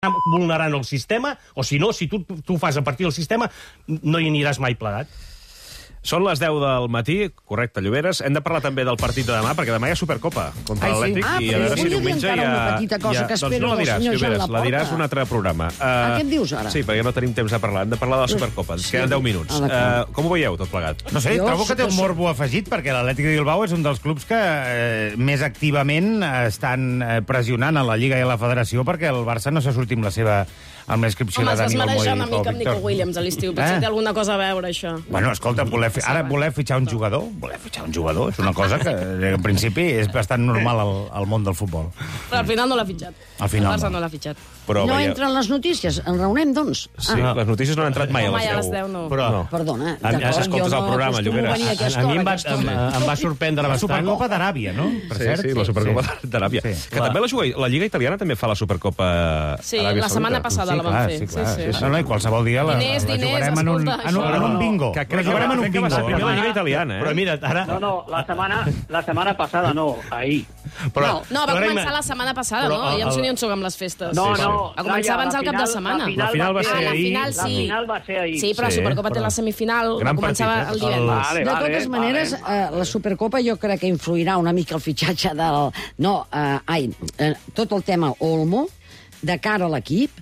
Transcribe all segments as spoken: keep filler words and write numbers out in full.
vulnerant el sistema, o si no, si tu, tu fas a partir del sistema, no hi aniràs mai plegat. Són les deu del matí, correcte, Lloberes. Hem de parlar també del partit de demà, perquè demà hi ha Supercopa contra l'Atlètic. Ah, i a però veure si volia dir diumenge encara hi ha... una petita cosa ha... que espero doncs no la del diràs, senyor Joan Lloberes, Laporta. la diràs un altre programa. Uh, Ah, què em dius ara? Sí, perquè no tenim temps de parlar. Hem de parlar de la Supercopa. Ens Sí. queden deu minuts. Ah, Uh, com ho veieu, tot plegat? No sé, Jo trobo que té un sí que morbo afegit, perquè l'Atlètic de Bilbao és un dels clubs que eh, més activament estan eh, pressionant a la Lliga i a la Federació perquè el Barça no se surti amb la seva amb la inscripció Home, de estàs Dani Olmo i marejant una Pau mica amb Nico Víctor. Williams a l'estiu. Potser Eh? té alguna cosa a veure, això. Bueno, escolta, voler fi... ara voler fitxar un jugador, voler fitxar un jugador és una cosa que, en principi, és bastant normal al, al món del futbol. Però al final no l'ha fitxat. Al final El Barça no. no l'ha fitxat. Però No veieu... entren les notícies. En raonem, doncs? Sí, les notícies no han entrat mai a No, les mai a les deu. deu, no. Però, No. Perdona, Ah, ja d'acord, s'escoltes jo el no programa, acostumo Lloberes. a venir a a, aquesta a mi hora, em va, aquesta em, hora. em va sorprendre La bastant. Supercopa d'Aràbia, no? Per Sí, cert. sí, la Supercopa Sí. d'Aràbia. Sí. Que també la, juga... la Lliga Italiana també fa la Supercopa Sí, Aràbia la setmana Saudita. passada Sí, la van clar, fer. sí, clar. Sí, sí. No, no, i qualsevol dia la, Diners, la diners, jugarem en un, escolta, en un, això. en un bingo. Que La crec, jugarem en crec un que va bingo. ser primer la Lliga Italiana, eh? Però mira, ara... No, no, la setmana, la setmana passada no, ahir. Però, No, va però ara començar ima- la setmana passada, Però no? Ja em el- sonia un soc amb les festes. No, sí. no. Va començar abans del cap de setmana. La final va ser Ah, la ahir. final La sí. final va ser ahir. Sí, però la Sí, Supercopa té però- la semifinal, Gran va començar partit, eh? el divendres. Vale, De vale, totes maneres, vale. eh, la Supercopa jo crec que influirà una mica el fitxatge del... No, eh, ai, eh, tot el tema Olmo, de cara a l'equip,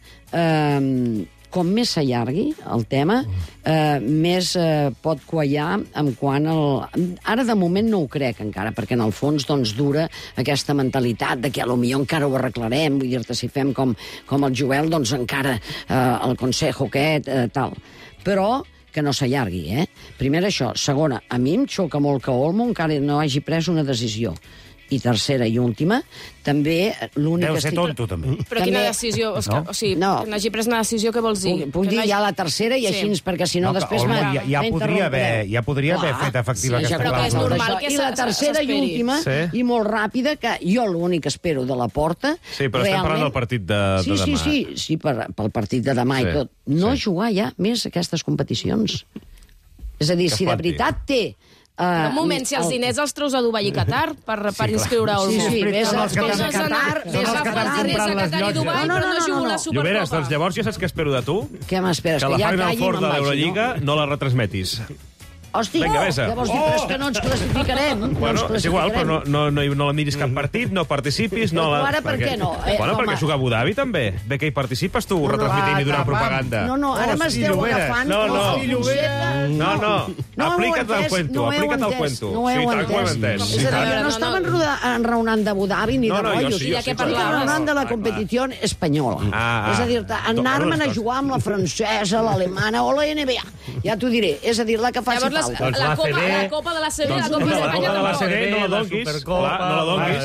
eh, com més s'allargui el tema, eh, més eh, pot quallar en quant al... Ara, de moment, no ho crec encara, perquè en el fons doncs, dura aquesta mentalitat de que potser encara ho arreglarem, vull dir-te, si fem com, com el Joel, doncs encara eh, el consejo aquest, eh, tal. Però que no s'allargui, eh? Primera, això. Segona, a mi em xoca molt que Olmo encara no hagi pres una decisió. I tercera i última, també l'únic... Deu que ser estic- tonto, també. Però quina També- decisió? O, No? o sigui, No. que n'hagi pres una decisió, què vols dir? Puc, puc Que dir no hagi- ja la tercera i Sí. així, perquè si no, No, que després Olmo me- ja- ja me podria haver- interrompereu. ja podria haver Clar, fet efectiva sí, aquesta ja, però clàusula. és normal Això. que I I la la tercera i s'esperi. última, Sí. i molt ràpida, que jo l'únic que espero de la Porta... Sí, però estem parlant del partit de, de sí, demà. Sí, sí, sí, per, pel partit de demà Sí, i tot. No sí. jugar ja més aquestes competicions. És a dir, Què si es de pot dir? veritat té... Uh, Però un moment, si els diners els treus a Dubai i Qatar per, per inscriure a Olmo. Sí, sí, vés Són a els que vés a t'han- Qatar, són vés els a que t'han Qatar, comprat a les Qatar i llotges. Dubai, No, no, però no, no no, jugo no. la Supercopa. Lloberes, doncs llavors ja saps què espero de tu? Què m'esperes? Que la ja Final callin, Four me'n de vagi, l'Eurolliga no? no la retransmetis. Hosti, Vinga, vés-a. llavors dic, però és que no ens classificarem. no Bueno, ens és igual, però no, classificarem. no, no, no la miris cap partit, no participis... No la... Però ara per què no? Eh, bueno, home. perquè juga a Abu Dhabi, també. Bé que hi participes tu, retransmitint i donant propaganda. No, no, ara Hosti, m'esteu Lloberes. agafant... No, com no. el concepte. No, no, No ho heu aplica't al entès, cuento, no ho heu aplica't al entès, cuento. no ho heu Sí, tant que ho hem entès. entès. Com Sí, és És a a dir, tant. jo no no, estava no. enroda- enraonant d'Abu Dhabi ni No, de no, jo rotllos. sí, I de jo què sí, Estic parlaves? enraonant de la Ah, clar. competició espanyola. Ah, ah. És a dir, anar-me'n a jugar amb la francesa, l'alemana o la N B A. Ja t'ho diré. És a dir, la que faci Llavors, les, falta. Doncs la, la Copa, C B, la Copa de la C B, la doncs, Copa la d'Espanya Copa de la tampoc. C B, no la La donguis. Supercopa, Clar, no la donguis.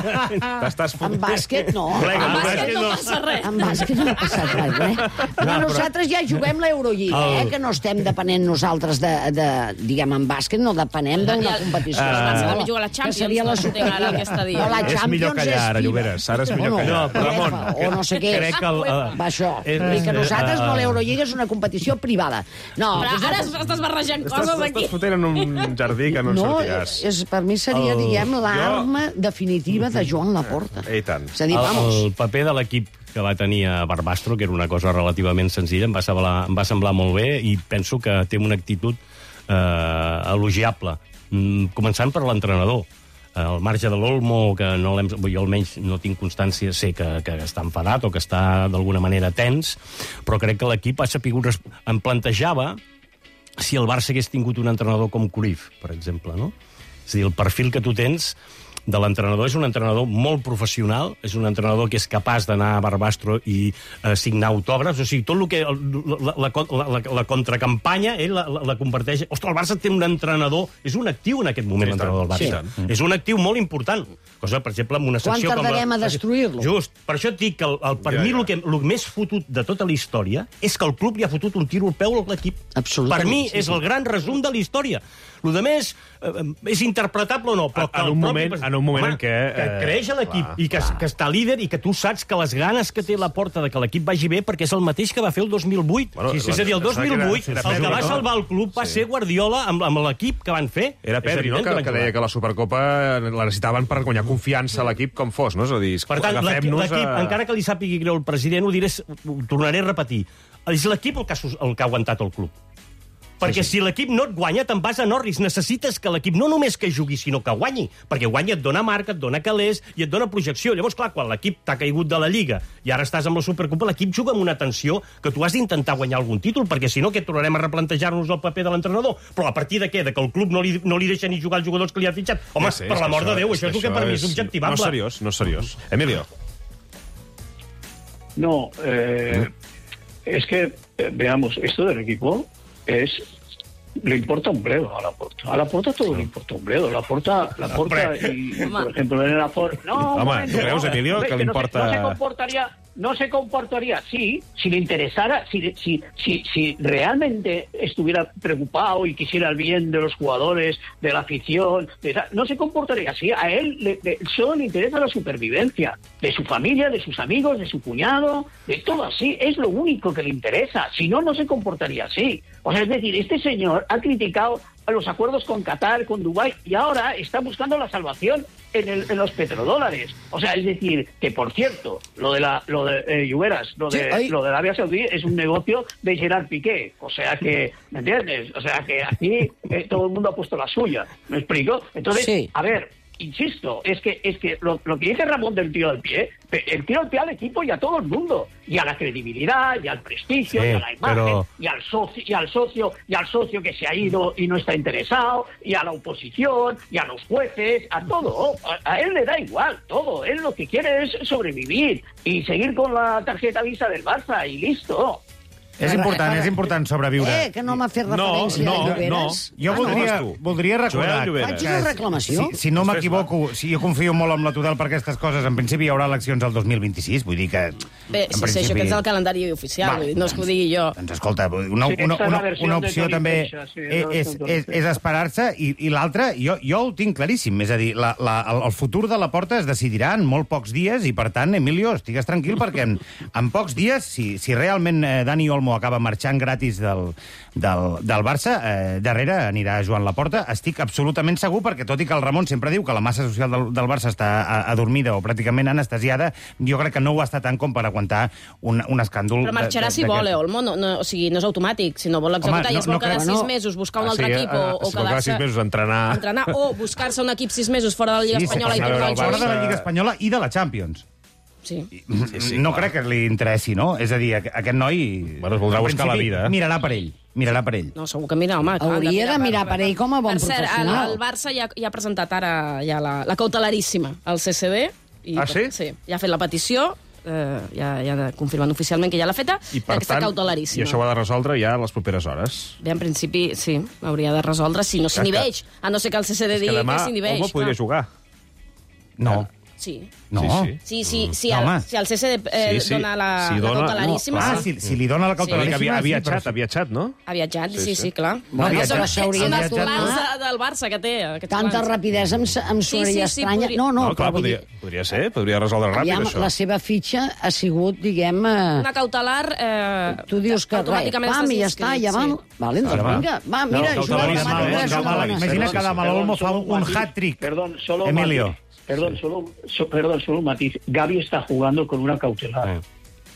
va. T'estàs En fotent. bàsquet, no. Plega, En En bàsquet bàsquet no passa res. En bàsquet no ha passat res, eh? Però nosaltres ja juguem l'Eurolliga, eh? Que no estem depenent nosaltres de, de diguem, en bàsquet no depenem d'una competició. El Barça també espanyola, juga a la que Champions, seria la no entenc ara el que està dient. No, la És Champions millor callar, ara, FIBA. Lloberes. Ara és millor No, no, callar. UEFA, Ramon. o no sé què. Crec que el- el- Va, això. és- I que nosaltres eh, no, l'Eurolliga és una competició privada. No, Però ara nosaltres- estàs barrejant Estàs, coses aquí. estàs fotent en un jardí que no en no, sortiràs. és, per mi seria, El- diguem, l'arma definitiva de Joan Laporta. I tant. És a dir, El, vamos... el paper de l'equip que va tenir a Barbastro, que era una cosa relativament senzilla, em va semblar, em va semblar molt bé i penso que té una actitud eh, elogiable, mm, començant per l'entrenador. Al marge de l'Olmo, que no l'hem, jo almenys no tinc constància, sé que, que està enfadat o que està d'alguna manera tens, però crec que l'equip ha sapigut... res- Em plantejava si el Barça hagués tingut un entrenador com Cruyff, per exemple, no? És a dir, el perfil que tu tens de l'entrenador és un entrenador molt professional, és un entrenador que és capaç d'anar a Barbastro i eh, signar autògrafs, o sigui, tot el que... La, la, la, la, la contracampanya, ell la, la, la converteix... Ostres, el Barça té un entrenador... És un actiu en aquest moment, Sí, l'entrenador del sí. Barça. És un actiu molt important. Cosa, per exemple, amb una Quan secció com... tardarem la... a destruir-lo? Just. Per això et dic que el, el, per Ja, mi ja. el, que, el més fotut de tota la història és que el club li ha fotut un tiro al peu a l'equip. Absolutament, Per mi sí, és el gran resum de la història. Lo de més eh, és interpretable o no, però que En el un propi- moment, en en un moment Home, en què... que eh, creix a l'equip clar, i que, que està líder i que tu saps que les ganes que té la Porta de que l'equip vagi bé perquè és el mateix que va fer el dos mil vuit. Bueno, Sí, sí, és a dir, el dos mil vuit era- era el que Pedri, va no? salvar el club va Sí. ser Guardiola amb, amb l'equip que van fer. Era És Pedri, no?, evident que, van que jugar. deia que la Supercopa la necessitaven per guanyar confiança a l'equip com fos, no? És a dir, Per tant, l'equip, agafem-nos l'equip, a... encara que li sàpigui greu el president, ho, diré, ho tornaré a repetir. És l'equip el, que ha sus- el que ha aguantat el club. Perquè si l'equip no et guanya, te'n vas a Norris. Necessites que l'equip no només que jugui, sinó que guanyi. Perquè guanya et dona marca, et dona calés i et dona projecció. Llavors, clar, quan l'equip t'ha caigut de la Lliga i ara estàs amb la Supercopa, l'equip juga amb una tensió que tu has d'intentar guanyar algun títol, perquè si no, que tornarem a replantejar-nos el paper de l'entrenador. Però a partir de què? De que el club no li, no li deixa ni jugar els jugadors que li ha fitxat? Home, Sí, sí, per és l'amor que de Déu, això és el que per mi és objectivable. No és seriós, no és seriós. Emilio. No, eh, es que, eh, veamos, esto del equipo es... Le importa un bledo a la Porta. A la Porta todo le importa un bledo. La Porta, la Porta y, por ejemplo, en el Aforo... No, Home, un momento, ¿tú crees, no, Emilio, hombre, que le no se- importa- No se comportaría... No se comportaría, sí, si le interesara, si, si, si, si realmente estuviera preocupado y quisiera el bien de los jugadores, de la afición, de tal, no se comportaría así. A él le, le- solo le interesa la supervivencia de su familia, de sus amigos, de su cuñado, de todo así. Es lo único que le interesa. Si no, no se comportaría así. O sea, es decir, este señor ha criticado a los acuerdos con Qatar, con Dubái, y ahora está buscando la salvación en, el, en los petrodólares. O sea, es decir, que por cierto, lo de la lo de eh, Lluveras, lo de, Sí, ay. lo de Arabia Saudí es un negocio de Gerard Piqué. O sea que, ¿me entiendes? O sea que aquí eh, todo el mundo ha puesto la suya. ¿Me explico? Entonces, Sí. a ver, insisto, es que es que lo, lo que dice Ramón del tiro al pie, el tiro al pie al equipo y a todo el mundo, y a la credibilidad, y al prestigio, Sí, y a la imagen, pero- y al socio, y al socio, y al socio que se ha ido y no está interesado, y a la oposición, y a los jueces, a todo. A, a él le da igual todo. Él lo que quiere es sobrevivir y seguir con la tarjeta Visa del Barça y listo. És important, és important sobreviure. Eh, que no m'ha fet No, referència no, a Lloberes. no. Jo Ah, voldria, tu. voldria recordar... Joel Lloberes. Faig una reclamació? Si, si no Després m'equivoco, si jo confio molt en la Tudel per aquestes coses, en principi hi haurà eleccions el dos mil vint-i-sis, vull dir que... Bé, en sí, sí, això que és el calendari oficial, Vale, vull dir, no és que ho digui jo. Doncs escolta, una, Sí, una, esta és una, la versió una de opció Toni també Freixa, sí, és, de és, Toni és, Freixa. és esperar-se, i, i l'altra, jo, jo ho tinc claríssim, és a dir, la, la, el, el futur de la Porta es decidirà en molt pocs dies, i per tant, Emilio, estigues tranquil, perquè en, en pocs dies, si, si realment eh, Dani Olmo acaba marxant gratis del, del, del Barça, eh, darrere anirà Joan Laporta. Estic absolutament segur, perquè tot i que el Ramon sempre diu que la massa social del, del Barça està a- adormida o pràcticament anestesiada, jo crec que no ho està tant com per aguantar un, un escàndol... Però marxarà de- de- si vol, d'aquest. eh, Olmo. No, no, o sigui, no és automàtic. Si no vol executar Home, i es no- vol no cada crec- sis no. mesos buscar un Ah, altre sí, equip ah, o, si o vol cada quedar-se... sis mesos entrenar. entrenar o buscar-se un equip sis mesos fora de la Lliga Sí, sí, Espanyola i sí, tornar sí, al sí, fora Barça. de la Lliga Espanyola i de la Champions. Sí. Sí, sí, no clar. crec que li interessi, no? És a dir, aqu- aquest noi... Bueno, es voldrà en buscar la principi, vida, eh? Mirarà per ell. Mirarà per ell. No, segur que mira, home. clar, Hauria de mirar per ell com a bon per cert, professional. El, el Barça ja, ja ha presentat ara ja la, la cautelaríssima al C C D. I, Ah, sí? Sí, ja ha fet la petició, eh, ja, ja confirmen oficialment que ja l'ha feta, I, per aquesta tant, i cautelaríssima. això ho ha de resoldre ja a les properes hores. Bé, en principi, sí, hauria de resoldre si no És que- s'inhibeix. A no ser que el C C D És que digui demà que s'inhibeix. Olmo podria clar. jugar. No. Sí. No. Sí, Sí, sí, sí, No, el, home. si el C C D eh, Sí, sí. dona la, Si la dona- cautelaríssima... Ah, sí. si, si li dona la Sí, cautelaríssima... que havia, ha sí, viatjat, però- ha viatjat, no? Ha viatjat, sí, Sí, sí, sí. clar. No, ha Són- viatjat. s'hauria són de els viatjar, plans no? de, del Barça que té. Aquests Tanta plans. rapidesa em, em sonaria sí, sí, estranya. podria- No, no, No, clar, però vull podria, dir, podria ser, podria resoldre ràpid, aviam, això. la seva fitxa ha sigut, diguem... Eh, Una cautelar... Eh, tu dius que, res, automàticament pam, estàs i ja està, inscrit, ja va. sí. Vale, doncs Ara va. vinga, va, mira, No, juga cautelaríssima, demà, eh? mira, juga Demà, demà. Imagina Sí, que sí, demà sí. l'Olmo fa Perdón, un, solo un matiz. hat-trick. Perdón, solo un Emilio. matiz. Perdón, solo, so- perdón, solo un matiz. Gavi está jugando con una cautelar. Eh.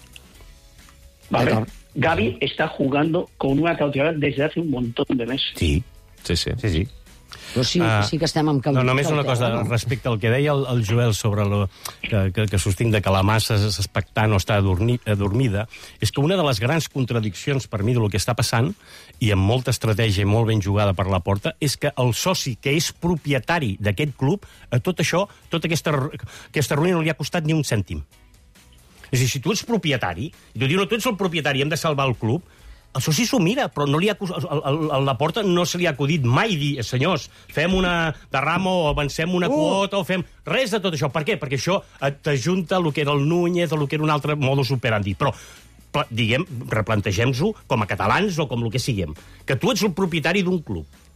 ¿Vale? D'accord. Gavi está jugando con una cautelar desde hace un montón de meses. Sí, Sí, sí. sí, sí. Però sí, Ah, sí que estem amb No, cautela. només una cosa no? respecte al que deia el, el Joel sobre lo, que, que, que sostinc de que la massa és expectant o està adormi, adormida, és que una de les grans contradiccions per mi de lo que està passant, i amb molta estratègia i molt ben jugada per la Porta, és que el soci que és propietari d'aquest club, a tot això, tota aquesta, aquesta ruïna no li ha costat ni un cèntim. És a dir, si tu ets propietari, i tu dius, no, tu ets el propietari, hem de salvar el club, el soci s'ho mira, però no li ha, a la Porta no se li ha acudit mai dir, senyors, fem una derrama o avancem una Uh. quota o fem... Res de tot això. Per què? Perquè això t'ajunta el que era el Núñez o el que era un altre modus operandi. Però, pla- diguem, replantegem-ho com a catalans o com el que siguem. Que tu ets el propietari d'un club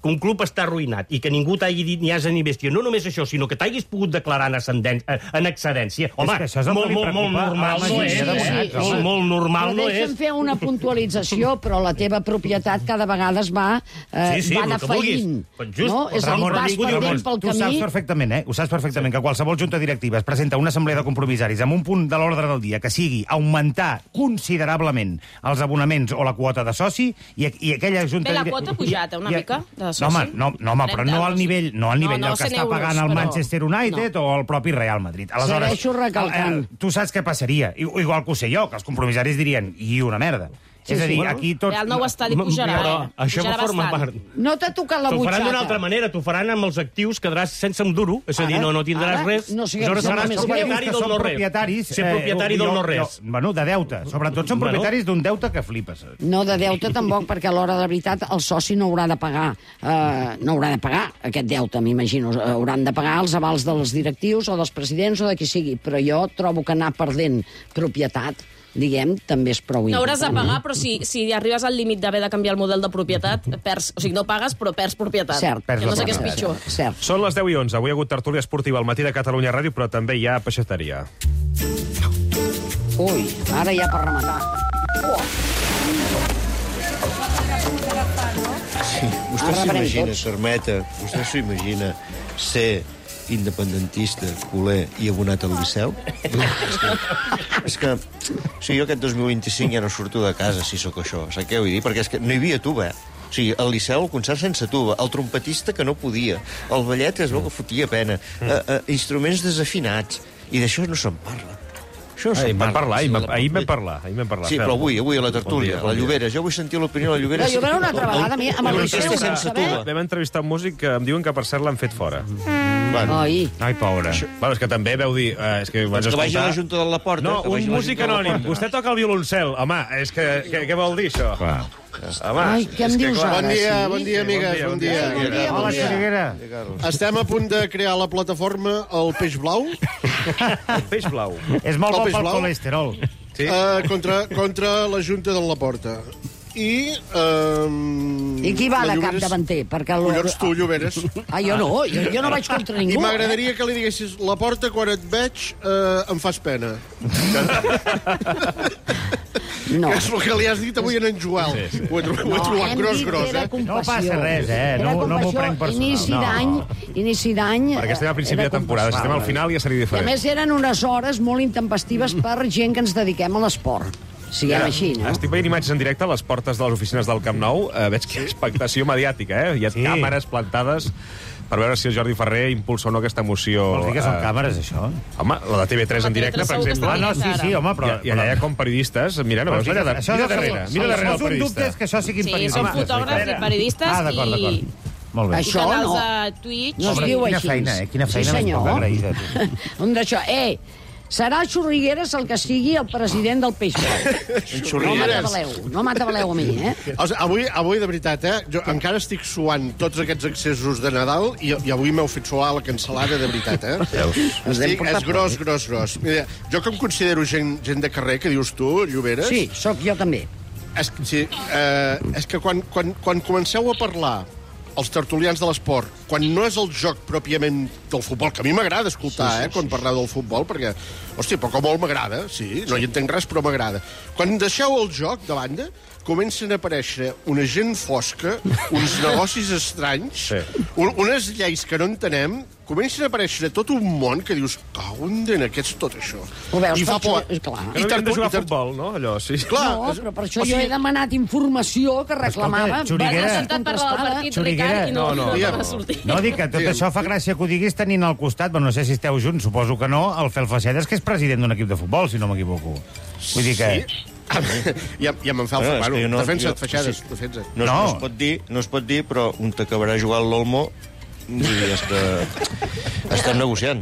que un club està arruïnat i que ningú t'hagi dit ni asa ni bèstia, no només això, sinó que t'hagis pogut declarar en, ascendent, en excedència, home, que això és el molt, que li molt, molt preocupa normal a la no majoria és. d'abonats, Molt, home. molt normal Però no deixa'm és. fer una puntualització, però la teva propietat cada vegada es va, eh, Sí, sí, va el que vulguis. defallint. Però just, no? És a dir, Ramon, vas ningú diu perdent res. pel Tu saps camí... perfectament, eh? Ho saps perfectament, que qualsevol junta directiva es presenta a una assemblea de compromissaris amb un punt de l'ordre del dia que sigui augmentar considerablement els abonaments o la quota de soci i, i aquella junta... Bé, la dire- quota ha pujat, eh, una I- mica, de soci. No, home, no, no, home però no al nivell, no al No, nivell no, del que cent està euros, pagant el però- Manchester United no. o el propi Real Madrid. Segueixo recalcant. eh, eh, tu saps què passaria? I- Igual que ho sé jo, que els compromissaris dirien i una merda. Sí, És a dir, sí. aquí tots... Bé, el nou estadi pujarà, Però eh? això Pujarà va formar bastant. part. No t'ha tocat la T'ho faran butxaca. d'una altra manera, t'ho faran amb els actius, quedaràs sense un duro, és a dir, Ara, no, no tindràs ara, res, no siguem aleshores seràs més propietari que del són no res. propietaris... Ser propietari eh, del jo- no res. jo- Bueno, de deute. Sobretot són Bueno. propietaris d'un deute que flipes. No de deute tampoc, perquè a l'hora de la veritat el soci no haurà de pagar, eh, no haurà de pagar aquest deute, m'imagino. Hauran de pagar els avals dels directius o dels presidents o de qui sigui, però jo trobo que anar perdent propietat, diguem, també és prou No hauràs de important. pagar, però si, si arribes al límit d'haver de canviar el model de propietat, perds, o sigui, no pagues, però perds propietat. Cert. Que no sé què és Perds pitjor. Cert. Són les deu i onze. Avui ha hagut tertúlia esportiva al matí de Catalunya Ràdio, però també hi ha peixateria. Ui, ara ja per rematar. Sí, vostè Ara rebrem s'imagina, tots. Carmeta, vostè s'imagina ser independentista, culer i abonat al Liceu? és que, és que o sigui, jo aquest dos mil vint-i-cinc ja no surto de casa si sóc això, saps què vull dir? Perquè és que no hi havia tuba, eh? O sigui, al Liceu el concert sense tuba, el trompetista que no podia, el ballet es veu que fotia pena, eh, eh, instruments desafinats, i d'això no se'n parla. Això no Ahir se'n vam parla. parlar, ahir Sí, vam, la- ahir vam parlar. Ahir vam parlar. Sí, Fel. però avui, avui a la tertúlia, Bon dia, a bon la dia. Llobera. Jo vull sentir l'opinió de la Llobera. La Llobera una altra vegada, a mi, amb el El Liceu, Liceu sense sense saber. tuba. Vam entrevistar un músic que em diuen que per cert l'han fet fora. Bueno, Ai, Ai, pobre. Bueno, és que també veu dir... Eh, és que vaig doncs que vagi a la escoltar... Junta de la Porta. No, que vagi un a la músic Junta de la anònim. Porta. Vostè toca el violoncel. Home, és que... Què, què vol dir, això? Clar. Home, Ai, què em és que, dius clar, ara? Bon dia, sí? bon dia, amigues, bon dia. Bon dia, bon Hola, dia. Xuriguera. Estem a punt de crear la plataforma El Peix Blau El peix blau. És molt El bo peix pel blau? colesterol. Sí? eh, contra, contra la Junta de la Porta. I... Eh, I qui va la de Lloberes- capdavanter? Perquè el... Collons, tu, Lloberes. Ah, jo no, jo, jo no vaig contra I ningú. eh? m'agradaria que li diguessis la Porta, quan et veig, eh, em fas pena. No. Que és el que li has dit avui a en Joel. Sí, sí. Ho he, trobat- ho he No, trobat hem gros, dit que gros, era eh? compassió. No passa res, eh? Era No- no m'ho compassió, prenc personal. Inici No. d'any, inici d'any... Perquè estem al principi era de temporada. Si estem al compassió. final ja seria I a diferent. més eren unes hores molt intempestives per gent que ens dediquem a l'esport. Siguem així, no? Estic veient imatges en directe a les portes de les oficines del Camp Nou. Eh, veig que hi ha expectació mediàtica, eh? Hi ha Sí. càmeres plantades per veure si el Jordi Ferrer impulsa o no aquesta moció. Vols dir que són eh, càmeres, això? Home, la de T V tres en La T V directe, tres per segur que exemple. està Ah, no, sí, sí, home, però... I, I allà hi ha com periodistes. Mira, no veus allà? De, Això mira de- darrere, mira darrere el Els un dubte periodista. és que això siguin Sí, periodistes. són fotògrafs i periodistes Ah, d'acord, i- d'acord. Molt bé. Això canals no. de Twitch. No es Home, diu quina així. feina, eh? Quina feina sí, més senyor. poc agraïda, tu. Un d'això. Eh, serà Xurrigueres el que sigui el president del Peix Blau. No m'atabaleu, no m'atabaleu a mi, eh? O sigui, avui, avui, de veritat, eh? Jo encara estic suant tots aquests accessos de Nadal i, i avui m'heu fet suar la cancel·lada, de veritat, eh? Estic, és gros, gros, gros. Mira, jo que em considero gent, gent de carrer, que dius tu, Lloberes... Sí, sóc jo també. És, que- sí, eh, és que quan, quan, quan comenceu a parlar els tertulians de l'esport, quan no és el joc pròpiament del futbol, que a mi m'agrada escoltar, sí, sí, eh, quan parleu del futbol, perquè, hòstia, poc o molt m'agrada, sí, no hi entenc res, però m'agrada. Quan deixeu el joc de banda, comencen a aparèixer una gent fosca, uns negocis estranys, Sí. un, unes lleis que no entenem, comencen a aparèixer tot un món que dius, cau en dena, què és tot això? Ho veus, I fa per por. això- clar. Que no havíem de tertu- jugar a ter- futbol, no? Allò, sí. Clar, No, és- però per això o jo sigui- he demanat informació que reclamava. Escolta, Xuriguera- base Has intentat parlar del contrastada. partit, Xuriguera, Ricard, i no, no, no, no, no. va sortir. No, dic que tot Digue'm. això fa gràcia que ho diguis tenint al costat, però no sé si esteu junts, suposo que no, el Fel Facedes, que és president d'un equip de futbol, si no m'equivoco. Vull dir que... Sí. Ja, ja me'n fa el Bueno, és bueno, que jo no- defensa't, jo- Feixades, sí. defensa't. No, No. no. es pot dir, no es pot dir, però un t'acabarà jugant l'Olmo i està, estem negociant.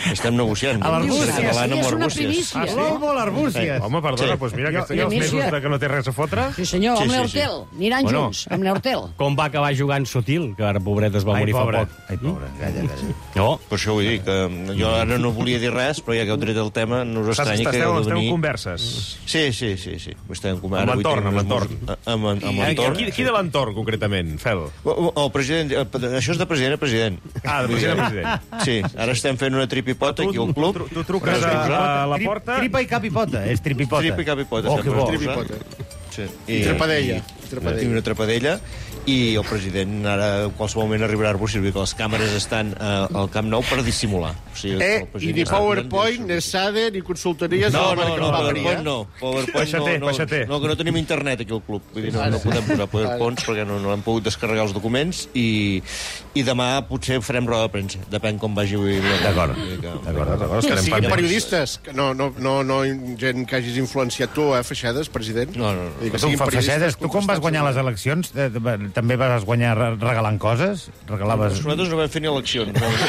Estem negociant. A l'Arbúcies. Catalana amb És una Arbúcies. primícia. A l'Olmo, a l'Arbúcies. Home, perdona, Sí. doncs mira, Jo- aquests, i els jo- mesos de que no té res a fotre... Sí, senyor, Sí, amb sí, l'Hortel. Aniran Bueno. junts, amb l'Hortel. Com va acabar jugant Sotil, que ara, pobret, es va Ai, morir pobre. fa poc. Ai, pobre. Calla, calla. No, Per això vull dir que jo ara no volia dir res, però ja que heu tret el tema, no us Estàs, estranyi que esteu, heu de esteu en venir... converses. Sí, sí, sí, sí. Estem com... Amb ara vull l'entorn, tenir amb unes l'entorn. mus- Amb, amb, amb I, l'entorn. qui, qui de l'entorn, concretament, Fel? El president... eh, Això és de president a president. Ah, de president a president. Sí, ara estem fent una tripipota aquí al club. Tu, tu truques a, a la Tri- porta... Tripa i cap i pota, és tripipota. Trip i cap i pota. Oh, sempre que bo. es diu, Tripipota. Sí. I trepadella. I, Trepadella. I una trepadella. I el president ara en qualsevol moment arribarà a Arbúcies, que les càmeres estan eh, al Camp Nou per dissimular. O sigui, Eh, el i president ni està PowerPoint, mirant ni S A D, ni consultories... No, a la no, marca no, Papri, PowerPoint eh? no. PowerPoint Baixater, no, baixater. no, no, que no tenim internet aquí al club. Vull dir, no, no podem posar PowerPoints perquè no, no hem pogut descarregar els documents i, i demà potser farem roda de premsa. Depèn com vagi avui. D'acord, Vull dir que- d'acord, d'acord. Que Estarem siguin pendents. periodistes, que no, no, no, no gent que hagis influenciat tu, eh, Feixedes, president? No, no, no. Vull dir que Tu, siguin fa periodistes Feixedes, tu com vas guanyar les eleccions? Eh, eh, També vas guanyar re- regalant coses? Regalaves... Nosaltres no vam fer ni eleccions.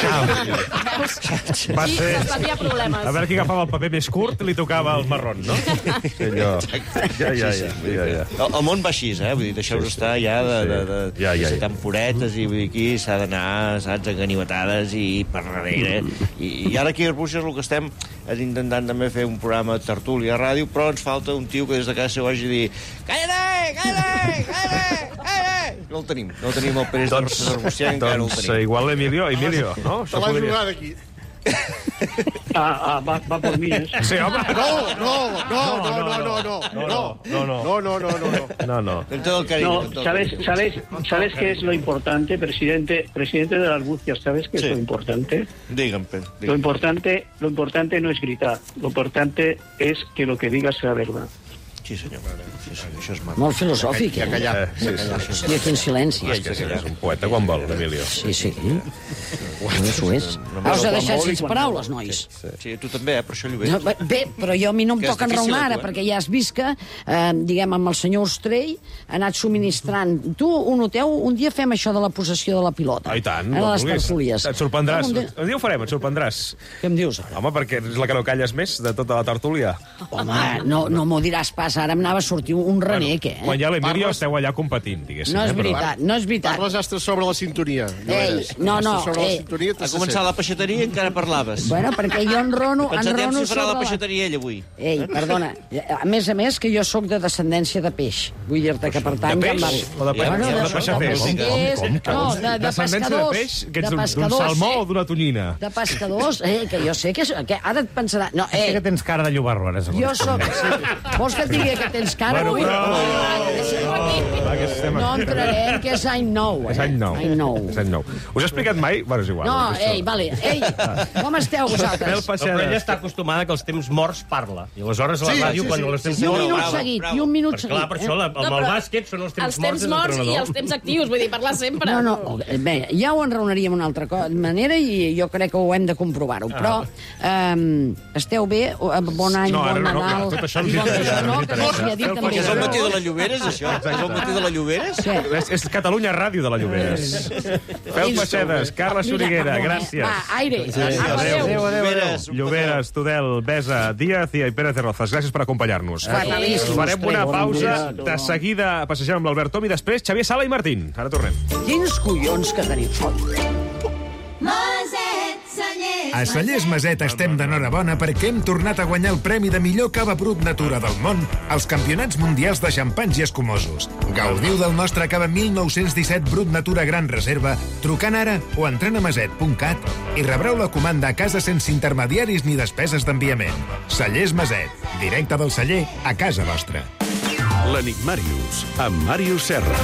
Va Sí, ser... s'estalvia problemes. A veure qui agafava el paper més curt, li tocava el marrón, no? Allò. Ja, ja, ja. ja, ja. El, el món va així, eh? Vull dir, deixeu-vos estar ja de, de, de, Ja, ja, de ser ja. tan puretes i vull dir, aquí s'ha d'anar, saps, a ganivetades i per darrere. I, I ara aquí a Arbúcies el que estem és intentant també fer un programa de tertúlia a ràdio, però ens falta un tio que des de casa seu hagi de dir calla-te, calla-te, calla-te, calla-te. No el tenim, no el tenim el Pérez de Doncs, Arbúcies, encara no el doncs tenim. igual l'Emilio, Emilio, no? Te l'has jugat aquí. Ah, ah, va, va por mí, ¿eh? Sí, home. No, no, no, no, no, no, no, no, no, no. no, no, no, no, no. No, no. Con todo el cariño. No, con todo el ¿sabes, cariño. sabes, ¿sabes qué es lo importante, presidente, presidente de las Arbúcies? ¿Sabes qué Sí. es lo importante? Digue'm, Pere, Lo digue'm. importante, lo importante no es gritar, lo importante es que lo que digas sea verdad. Sí, senyor. Sí, senyor, això és maco. Molt filosòfic, Ja eh? callar. Eh, sí, sí, sí. I aquí en silenci. És que sí, és un poeta quan vol, l'Emilio. Sí, sí. Això ho és. Ah, us ha deixat sense paraules, nois. Sí, tu també, eh? Per això Llobera. No, bé, però jo a mi no em Que és toca difícil, enraonar ara, tu, eh? perquè ja has vist que, eh, diguem, amb el senyor Ostrell ha anat subministrant... Tu ho noteu? Un dia fem això de la possessió de la pilota. Ah, i tant. A les quan vulguis. tertúlies. Et sorprendràs. Un dia- Un dia ho farem, et sorprendràs. Què em dius ara? Home, perquè és la que no calles més de tota la tertúlia. Home, no, no m'ho diràs pas, ara em anava a sortir un renec, eh? Quan hi ha l'Emilio Parles- esteu allà competint, diguéssim. No és eh, però- veritat, no és veritat. Parles hasta sobre la sintonia. Ei, no, no, Hasta sobre ei. la sintonia Ha començat la peixateria i encara parlaves. Bueno, perquè jo enrono, Pensa't enrono si farà la sobre la... peixateria ell avui. Ei, perdona, a més a més que jo sóc de descendència de peix. Vull dir-te que per tant... De ja em peix? va- O de peix? Bueno, O de de, peixaters? de pesquers, Com, com, com? no, de, de Descendència pescadors. de peix? Que ets de d'un- d'un pescadors, salmó eh? o d'una tonyina? De pescadors, eh, que jo sé que, és- que ara et pensarà... No, Sí que eh, tens cara de llobarro, ara, segons. jo sóc... Sí. Vols que et digui que tens cara? Bueno, Ui, prou. ui, Va, que estem no aquí. entrarem, que és any nou. Eh? És any nou. Any nou. És any nou. Us he explicat mai? Bueno, és igual. No, Això. ei, vale, ei, com esteu Mel vosaltres? Però ella Passedes. està acostumada que els temps morts parla. I aleshores a la Sí, ràdio, sí, quan sí, els temps I un morts... minut bravo, seguit, bravo. i un minut Perquè, seguit. clar, per això la, amb No, el però bàsquet són els temps Els morts temps de morts i l'entrenador. els temps actius, vull dir, parlar sempre. No, no, bé, ja ho enraonaríem una altra co- manera i jo crec que ho hem de comprovar-ho. Però um, esteu bé? O- Bon any, No, ara bon no, no, Nadal... tot això no i bon m'interessa, això, no no, que no s'hi ha dit Fel amb És el el- matí de la Lloberes, això? És el matí de la Lloberes? Què? És, és Catalunya Ràdio de la Lloberes. Fel Passedes, Carla Soriguera, gràcies. Va, aire. Adéu. Adéu. Lloberes. Lloberes, Tudel, Besa, Díaz i Pérez de Rozas. Gràcies per acompanyar-nos. Fatalíssim, Farem una Ostrell. pausa. De seguida passegem amb l'Albert Tom i després Xavier Sala i Martín. Ara tornem. Quins collons que teniu. A Cellers Maset estem d'enhorabona perquè hem tornat a guanyar el premi de millor cava brut natura del món als campionats mundials de xampanys i escumosos. Gaudiu del nostre cava mil nou-cents disset brut natura gran reserva trucant ara o entrant a maset punt cat i rebreu la comanda a casa sense intermediaris ni despeses d'enviament. Cellers Maset, directe del celler a casa vostra. L'Enigmàrius, amb Màrius Serra.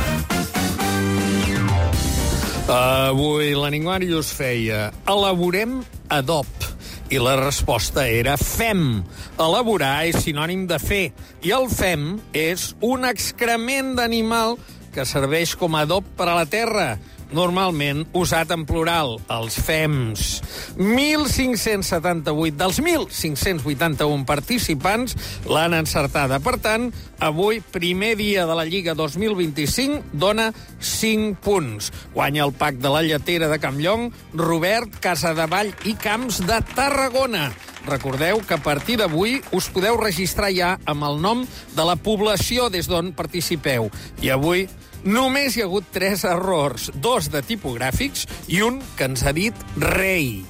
Avui l'Enigmàrius feia elaborem adob i la resposta era fem. Elaborar és sinònim de fer i el fem és un excrement d'animal que serveix com a adob per a la terra. normalment usat en plural, els fems. mil cinc-cents setanta-vuit dels mil cinc-cents vuitanta-un participants l'han encertada. Per tant, avui, primer dia de la Lliga dos mil vint-i-cinc, dona cinc punts. Guanya el pack de la lletera de Campllong, Robert Casadevall i Camps de Tarragona. Recordeu que a partir d'avui us podeu registrar ja amb el nom de la població des d'on participeu. I avui només hi ha hagut tres errors, dos de tipogràfics i un que ens ha dit rei.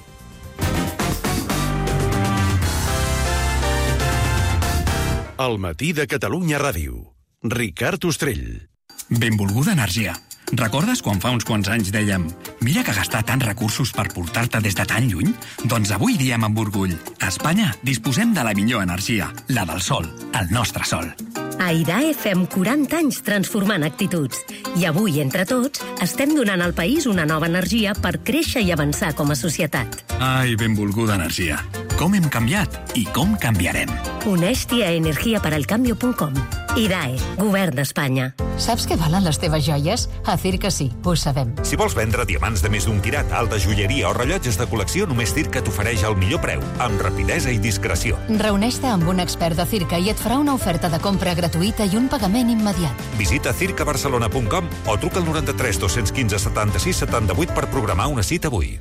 El matí de Catalunya Ràdio. Ricard Ostrell. Benvolguda energia. Recordes quan fa uns quants anys dèiem mira que gastar tants recursos per portar-te des de tan lluny? Doncs avui diem amb orgull a Espanya disposem de la millor energia, la del sol, el nostre sol. A I D A E fem quaranta anys transformant actituds. I avui, entre tots, estem donant al país una nova energia per créixer i avançar com a societat. Ai, benvolguda energia. Com hem canviat i com canviarem. Uneix-t'hi a energia per al cambio punt com. I D A E, Govern d'Espanya. Saps què valen les teves joies? A Circa sí, ho sabem. Si vols vendre diamants de més d'un quirat, alta joieria o rellotges de col·lecció, només Circa t'ofereix el millor preu, amb rapidesa i discreció. Reuneix-te amb un expert de Circa i et farà una oferta de compra gratuïta i un pagament immediat. Visita circa barcelona punt com o truca al noranta-tres dos-cents quinze setanta-sis setanta-vuit per programar una cita avui.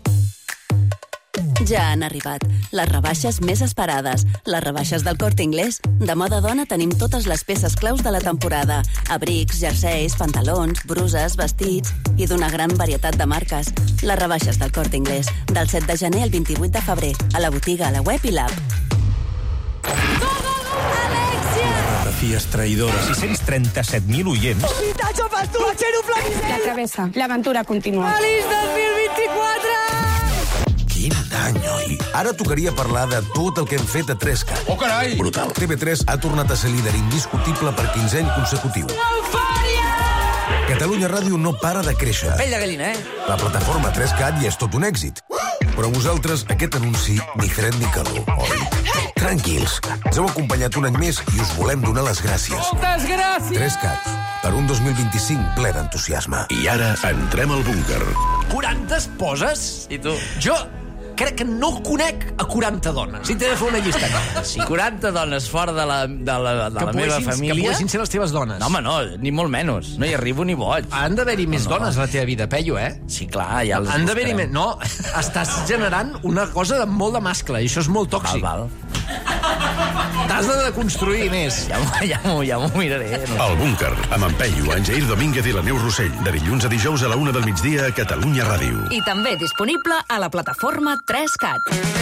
Ja han arribat. Les rebaixes més esperades. Les rebaixes del Corte Inglés. De moda dona tenim totes les peces claus de la temporada. Abrics, jerseis, pantalons, bruses, vestits i d'una gran varietat de marques. Les rebaixes del Corte Inglés. Del set de gener al vint-i-vuit de febrer. A la botiga, a la web i l'app. Fotografies traïdores. sis-cents trenta-set mil oients. La travessa. L'aventura continua. Feliç dos mil vint-i-quatre! Quin dany, oi? Ara tocaria parlar de tot el que hem fet a tres cat. Oh, carai! Brutal. T V tres ha tornat a ser líder indiscutible per quinzè any consecutiu. Eufòria! Catalunya Ràdio no para de créixer. Pell de gallina, eh? La plataforma tres cat ja és tot un èxit. Però a vosaltres aquest anunci ni fred ni calor, oi? Tranquils, ens heu acompanyat un any més i us volem donar les gràcies. Moltes gràcies! tres cat, per un dos mil vint-i-cinc ple d'entusiasme. I ara entrem al búnquer. quaranta esposes? I tu? Jo crec que no conec a quaranta dones. Si t'he de fer una llista. Si quaranta dones fora de la, de la, de que la meva família... Que poguessin ser les teves dones. No, home, no, ni molt menys. No hi arribo ni boig. Han d'haver-hi més no, no. dones a la teva vida, Peyu, eh? Sí, clar, ja les Han d'haver-hi buscarem. més... No, estàs generant una cosa de molt de mascle, i això és molt tòxic. Val, val. T'has de deconstruir més. Ja m'ho ja ja miraré. No? El búnquer, amb en Peyu, en Jair Domínguez i la Neus Rossell. De dilluns a dijous a la una del migdia a Catalunya Ràdio. I també disponible a la plataforma tres cat.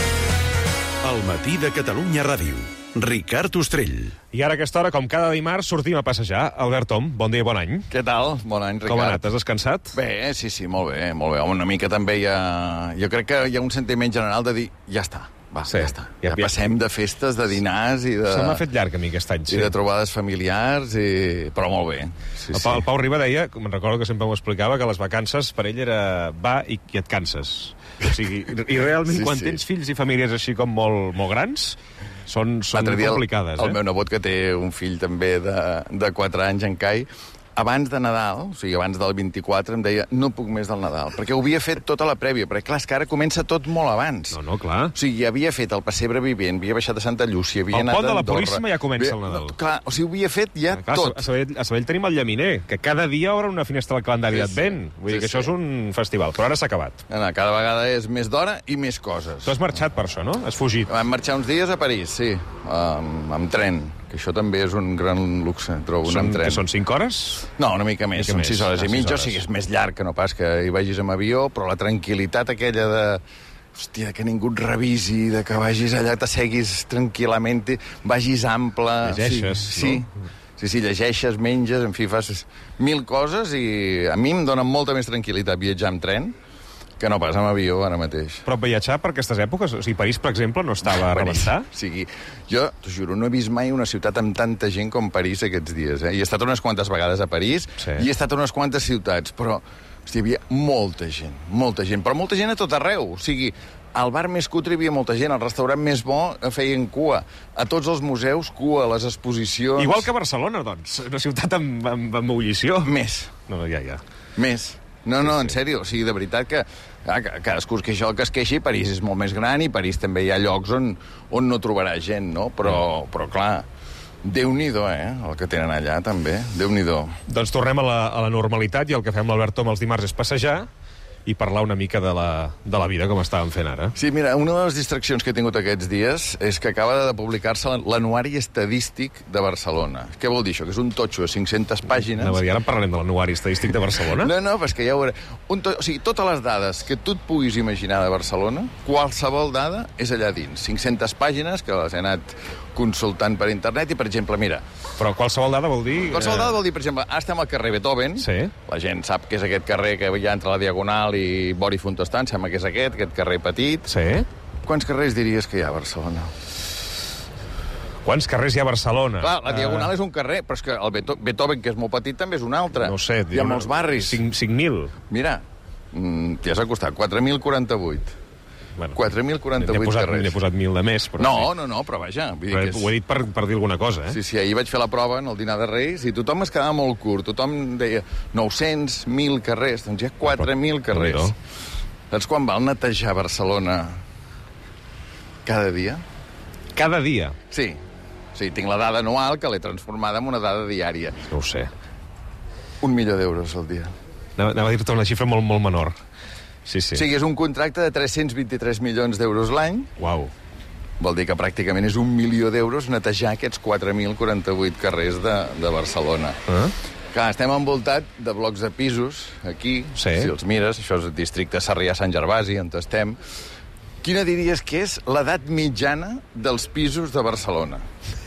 El matí de Catalunya Ràdio. Ricard Ostrell. I ara a aquesta hora, com cada dimarts, sortim a passejar. Albert Tom, bon dia i bon any. Què tal? Bon any, Ricard. Com ha anat? Has descansat? Bé, sí, sí, molt bé, molt bé. Una mica també hi ha... Jo crec que hi ha un sentiment general de dir, ja està, va, sí, ja està. Ja, ja passem de festes, de dinars i de... Se m'ha fet llarg a mi aquest any, sí. I de trobades familiars, i... però molt bé. Sí, el, Pau, el Pau Riba deia, me'n recordo que sempre m'ho explicava, que les vacances per ell era va i, i et canses. O sigui, i realment sí, quan sí. tens fills i famílies així com molt, molt grans, són, són complicades. El, el eh? meu nebot, que té un fill també de, de quatre anys, en Cai, abans de Nadal, o sigui, abans del vint-i-quatre, em deia, no puc més del Nadal, perquè ho havia fet tota la prèvia, perquè, clar, és que ara comença tot molt abans. No, no, clar. O sigui, havia fet el pessebre vivent, havia baixat a Santa Llúcia, havia el anat a pont de la Andorra. Puríssima ja comença el Nadal. Clar, o sigui, ho havia fet ja clar, tot. A Sabadell, a Sabadell tenim el Llaminer, que cada dia obre una finestra del calendari Sí, d'Advent. Vull dir sí, que això sí. és un festival, però ara s'ha acabat. No, no, cada vegada és més d'hora i més coses. Tu has marxat per això, no? Has fugit. Vam marxar uns dies a París, sí, amb, amb tren, que això també és un gran luxe, trobo, Són, un tren. que són cinc hores? No, una mica més, mica són més. sis hores Ah, i mitja, sis o sigui, és més llarg que no pas que hi vagis amb avió, però la tranquil·litat aquella de... Hòstia, que ningú et revisi, de que vagis allà, t'asseguis tranquil·lament, vagis ample... Llegeixes, sí, no? Sí, sí, sí, llegeixes, menges, en fi, fas mil coses i a mi em dona molta més tranquil·litat viatjar amb tren que no pas amb avió ara mateix. Però viatjar per aquestes èpoques? O sigui, París, per exemple, no estava a rebentar? O sigui, jo, t'ho juro, no he vist mai una ciutat amb tanta gent com París aquests dies. Eh? I he estat unes quantes vegades a París sí. i he estat a unes quantes ciutats, però hosti, hi havia molta gent, molta gent, però molta gent a tot arreu. O sigui, al bar més cutre hi havia molta gent, al restaurant més bo feien cua, a tots els museus cua, a les exposicions... Igual que Barcelona, doncs, una ciutat amb, amb, amb ebullició. Més. No, ja, ja. Més. No, no, en sèrio, o sigui, de veritat que, clar, que cadascú es queixa el que es queixi, París és molt més gran i París també hi ha llocs on, on no trobarà gent, no? Però, però clar, Déu-n'hi-do, eh, el que tenen allà, també. Déu-n'hi-do. Doncs tornem a la, a la normalitat i el que fem l'Alberto amb els dimarts és passejar i parlar una mica de la, de la vida, com estàvem fent ara. Sí, mira, una de les distraccions que he tingut aquests dies és que acaba de publicar-se l'anuari estadístic de Barcelona. Què vol dir això? Que és un totxo de cinc-centes pàgines. No, I ara parlarem de l'anuari estadístic de Barcelona? No, no, però és que ja ho veuré. Un to... O sigui, totes les dades que tu et puguis imaginar de Barcelona, qualsevol dada és allà dins. cinc-centes pàgines que les he anat consultant per internet i, per exemple, mira... Però qualsevol dada vol dir... Qualsevol dada vol dir, per exemple, ara estem al carrer Beethoven. Sí. La gent sap que és aquest carrer que hi ha entre la Diagonal i Bori Fontestan, sembla que és aquest, aquest carrer petit. Sí. Quants carrers diries que hi ha a Barcelona? Quants carrers hi ha a Barcelona? Clar, la Diagonal uh... és un carrer, però és que el Beethoven, que és molt petit, també és un altre. No sé. Hi ha molts barris. cinc mil. Mira, mm, t'hi has acostat, quatre mil quaranta-vuit. Bueno, quatre mil quaranta-vuit posat, carrers. N'he posat mil de més, però... No, sí. no, no, però vaja... Vull dir però que és... Ho he dit per, per dir alguna cosa, eh? Sí, sí, ahir vaig fer la prova en el dinar de Reis i tothom es quedava molt curt. Tothom deia nou-cents, mil carrers. Doncs hi ha quatre mil carrers. Saps quan val netejar Barcelona cada dia? Cada dia? Sí. Sí, tinc la dada anual que l'he transformada en una dada diària. No ho sé. Un milió d'euros al dia. Anava a dir-te una xifra molt, molt menor. Sí, sí. O sigui, és un contracte de tres-cents vint-i-tres milions d'euros l'any. Uau. Vol dir que pràcticament és un milió d'euros netejar aquests quatre mil quaranta-vuit carrers de, de Barcelona. Ah. Clar, estem envoltat de blocs de pisos, aquí, sí. Si els mires, això és el districte Sarrià-Sant Gervasi, on estem. Quina diries que és l'edat mitjana dels pisos de Barcelona?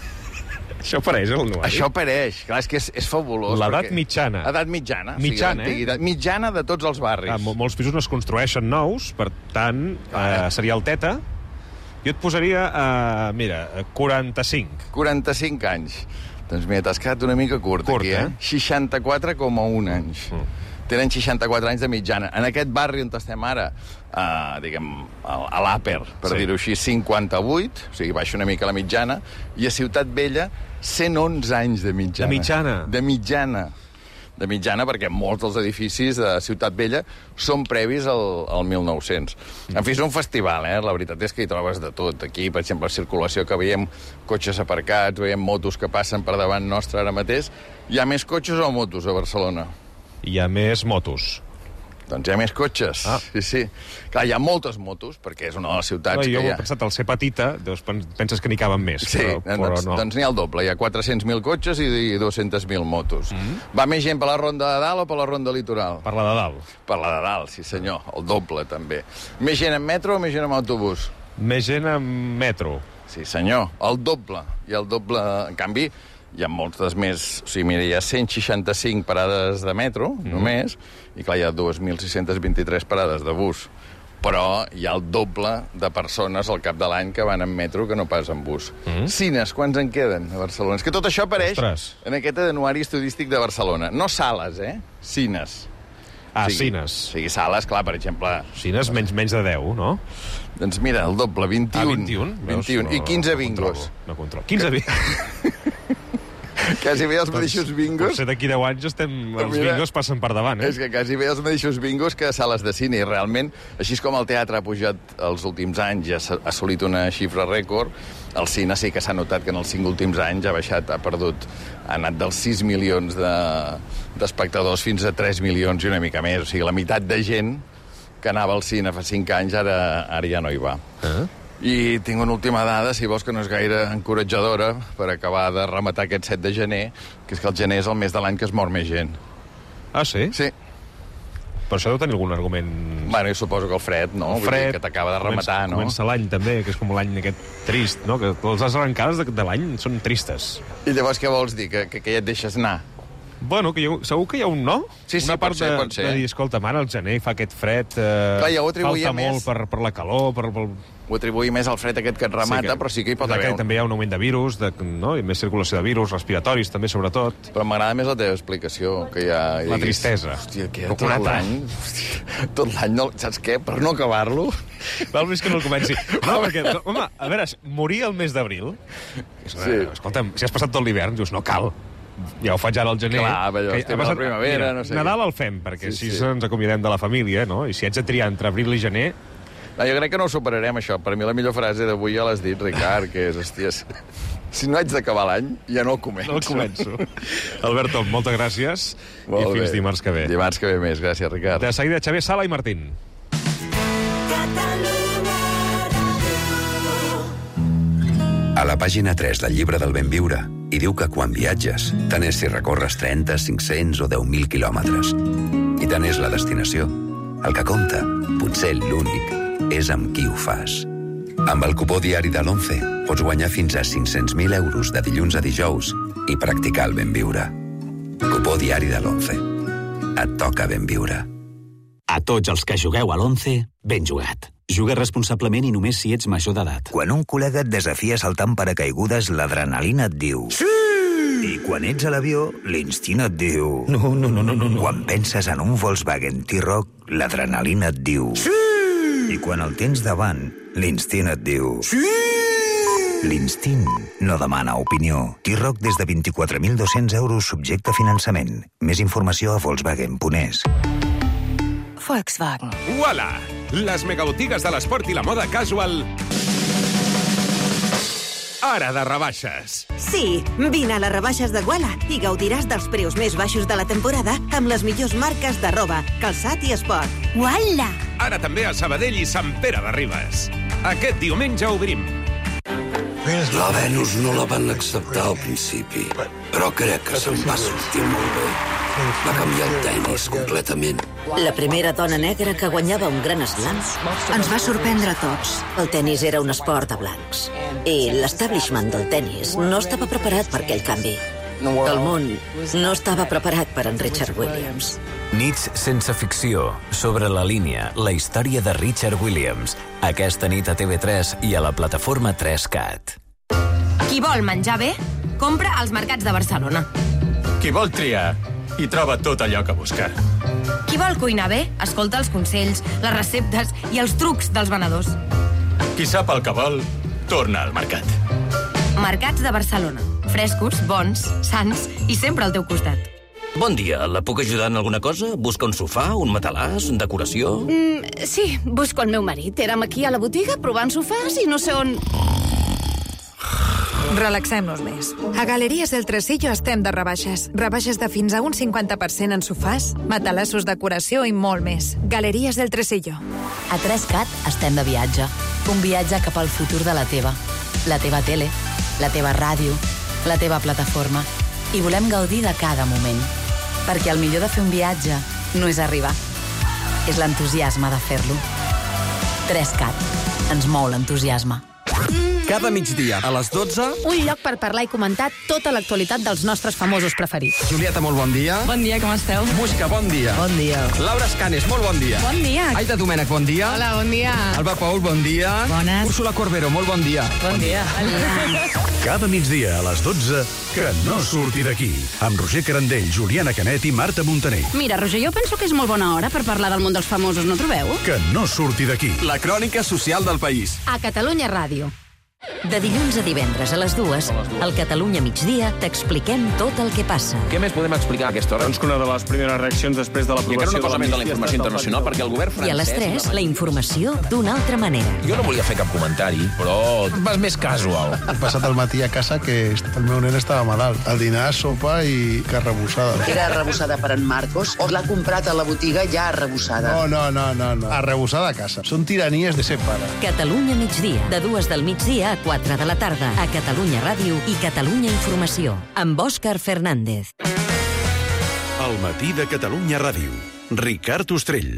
Això apareix, el anuari? Això apareix. Clar, és que és, és fabulós. L'edat perquè... mitjana. Edat mitjana. Mitjana, o sigui, eh? Mitjana de tots els barris. Ah, mol molts pisos no es construeixen nous, per tant, eh, seria el teta. Jo et posaria, eh, mira, quaranta-cinc. quaranta-cinc anys. Doncs mira, t'has quedat una mica curt, curt aquí, eh? eh? seixanta-quatre coma un anys. Mm. Tenen seixanta-quatre anys de mitjana. En aquest barri on estem ara, uh, diguem, a l'Àper, per sí. dir-ho així, cinquanta-vuit, o sigui, baixa una mica la mitjana, i a Ciutat Vella, cent onze anys de mitjana. De mitjana? De mitjana. De mitjana, perquè molts dels edificis de Ciutat Vella són previs al, al mil nou-cents. En fi, és un festival, eh? La veritat és que hi trobes de tot. Aquí, per exemple, la circulació, que veiem cotxes aparcats, veiem motos que passen per davant nostre ara mateix. Hi ha més cotxes o motos a Barcelona? Hi ha més motos. Doncs hi ha més cotxes, ah. sí, sí. Clar, hi ha moltes motos, perquè és una de les ciutats no, que hi ha... Jo he pensat, al ser petita, doncs penses que n'hi caben més, sí, però, però doncs, no. Doncs n'hi ha el doble, hi ha quatre-cents mil cotxes i dos-cents mil motos. Mm -hmm. Va més gent per la ronda de dalt o per la ronda litoral? Per la de dalt. Per la de dalt, sí senyor, el doble també. Més gent en metro o més gent en autobús? Més gent en metro. Sí senyor, el doble. I el doble, en canvi, hi ha moltes més... O sigui, mira, hi ha cent seixanta-cinc parades de metro, mm. només, i clar, hi ha dos mil sis-cents vint-i-tres parades de bus. Però hi ha el doble de persones al cap de l'any que van en metro que no pas en bus. Mm. Cines, quants en queden a Barcelona? És que tot això apareix Ostres. en aquest anuari estadístic de Barcelona. No sales, eh? Cines. Ah, o sigui, cines. O sigui, sales, clar, per exemple... Cines menys, menys de deu, no? Doncs mira, el doble, vint-i-un. Ah, vint-i-un? vint-i-un. Veus? I quinze no, bingos. No controlo. quinze bingos. Quasi bé els mateixos bingos... Potser d'aquí deu anys estem... els Mira, bingos passen per davant, eh? És que quasi bé els mateixos bingos que sales de cine. I realment, així com el teatre ha pujat els últims anys i ha assolit una xifra rècord, el cine sí que s'ha notat que en els cinc últims anys ha baixat, ha perdut, ha anat dels sis milions d'espectadors de, fins a tres milions i una mica més. O sigui, la meitat de gent que anava al cine fa cinc anys ara, ara ja no hi va. Uh-huh. I tinc una última dada, si vols, que no és gaire encoratjadora, per acabar de rematar aquest set de gener, que és que el gener és el mes de l'any que es mor més gent. Ah, sí? Sí. Però això deu tenir algun argument... Bueno, jo suposo que el fred, no? El fred, que t'acaba de rematar, comença, no? Comença l'any, també, que és com l'any aquest trist, no? Que les arrencades de, de l'any són tristes. I llavors què vols dir? Que, que, que ja et deixes anar? Bueno, que hi ha, segur que hi ha un no? Sí, sí, Una part pot ser, de, pot ser. de dir, escolta, ara al gener fa aquest fred, eh, Clar, ja ho falta més... molt per, per la calor, per... per... Ho atribuï més al fred aquest que et remata, sí que, però sí que hi pot haver... Un... També hi ha un augment de virus, de, no? I més circulació de virus, respiratoris també, sobretot. Però m'agrada més la teva explicació, que hi ha... La tristesa. Hòstia, que tot l'any... Tot l'any, no, saps què? Per no acabar-lo... Val més que no el comenci. No, perquè, home, a veure, morir el mes d'abril... Sí. Escolta'm, si has passat tot l'hivern, dius, no cal. ja ho faig ara al gener. Clar, allò, que estem ha a la primavera, mira, no sé Nadal què. el fem, perquè Sí, així sí. ens acomiadem de la família, no? I si haig de triar entre abril i gener... No, jo crec que no ho superarem, això. Per mi la millor frase d'avui ja l'has dit, Ricard, que és, hòsties, si no haig d'acabar l'any, ja no el començo. No el començo. Alberto, moltes gràcies Molt i fins bé. dimarts que ve. Dimarts que ve més, gràcies, Ricard. De seguida, Xavier Sala i Martín. A la pàgina tres del llibre del ben viure hi diu que quan viatges, tant és si recorres trenta, cinc-cents o deu mil quilòmetres. I tant és la destinació. El que compta, potser l'únic, és amb qui ho fas. Amb el cupó diari de l'Once pots guanyar fins a cinc-cents mil euros de dilluns a dijous i practicar el ben viure. Cupó diari de l'Once. Et toca ben viure. A tots els que jugueu a l'Once, ben jugat. Juga responsablement i només si ets major d'edat. Quan un col·lega et desafia saltant paracaigudes, l'adrenalina et diu... Sí! I quan ets a l'avió, l'instint et diu... No, no, no, no, no. Quan penses en un Volkswagen T-Roc, l'adrenalina et diu... Sí! I quan el tens davant, l'instint et diu... Sí! L'instint no demana opinió. T-Roc des de vint-i-quatre mil dos-cents euros subjecte a finançament. Més informació a Volkswagen punt es. Volkswagen. Uala! Les megabotigues de l'esport i la moda casual... Ara de rebaixes. Sí, vine a les rebaixes de Guala i gaudiràs dels preus més baixos de la temporada amb les millors marques de roba, calçat i esport. Uala! Ara també a Sabadell i Sant Pere de Ribes. Aquest diumenge obrim. La Venus no la van acceptar al principi, però crec que se'n va sortir molt bé. Va canviar el tenis completament. La primera dona negra que guanyava un gran slam ens va sorprendre a tots. El tenis era un esport de blancs. I l'establishment del tenis no estava preparat per aquell canvi. El món no estava preparat per en Richard Williams. Nits sense ficció, sobre la línia, la història de Richard Williams. Aquesta nit a T V tres i a la plataforma tres cat. Qui vol menjar bé, compra als mercats de Barcelona. Qui vol triar, hi troba tot allò que busca. Qui vol cuinar bé, escolta els consells, les receptes i els trucs dels venedors. Qui sap el que vol, torna al mercat. Mercats de Barcelona. Frescos, bons, sans i sempre al teu costat. Bon dia, la puc ajudar en alguna cosa? Busca un sofà, un matalàs, decoració... Mm, sí, busco el meu marit. Érem aquí a la botiga provant sofàs i no sé on... Relaxem-nos més. A Galeries del Tresillo estem de rebaixes. Rebaixes de fins a un cinquanta per cent en sofàs, matalassos, decoració i molt més. Galeries del Tresillo. A tres cat estem de viatge. Un viatge cap al futur de la teva. La teva tele, la teva ràdio, la teva plataforma. I volem gaudir de cada moment. Perquè el millor de fer un viatge no és arribar. És l'entusiasme de fer-lo. tres cat. Ens mou l'entusiasme. Cada migdia a les dotze... Un lloc per parlar i comentar tota l'actualitat dels nostres famosos preferits. Julieta, molt bon dia. Bon dia, com esteu? Musca, bon dia. Bon dia. Laura Escanes, molt bon dia. Bon dia. Aida Domènec, bon dia. Hola, bon dia. Alba Paul, bon dia. Bones. Úrsula Corbero, molt bon dia. Bon dia. Cada migdia a les dotze, que no surti d'aquí. Amb Roger Carandell, Juliana Canet i Marta Montaner. Mira, Roger, jo penso que és molt bona hora per parlar del món dels famosos, no trobeu? Que no surti d'aquí. La crònica social del país. A Catalunya Ràdio. De dilluns a divendres a les dues, al Catalunya migdia, t'expliquem tot el que passa. Què més podem explicar a aquesta hora? Doncs que una de les primeres reaccions després de l'aprovació... I encara una cosa més de la informació internacional, perquè el govern francès... I a les tres, la informació d'una altra manera. Jo no volia fer cap comentari, però vas més casual. He passat el matí a casa que el meu nen estava malalt. El dinar, sopa i carrebussada. Era arrebossada per en Marcos o l'ha comprat a la botiga ja arrebossada? No, no, no, no, no. Arrebossada a casa. Són tiranies de ser pare. Catalunya migdia, de dues del migdia a quatre de la tarda, a Catalunya Ràdio i Catalunya Informació, amb Òscar Fernández. El matí de Catalunya Ràdio. Ricard Ostrell.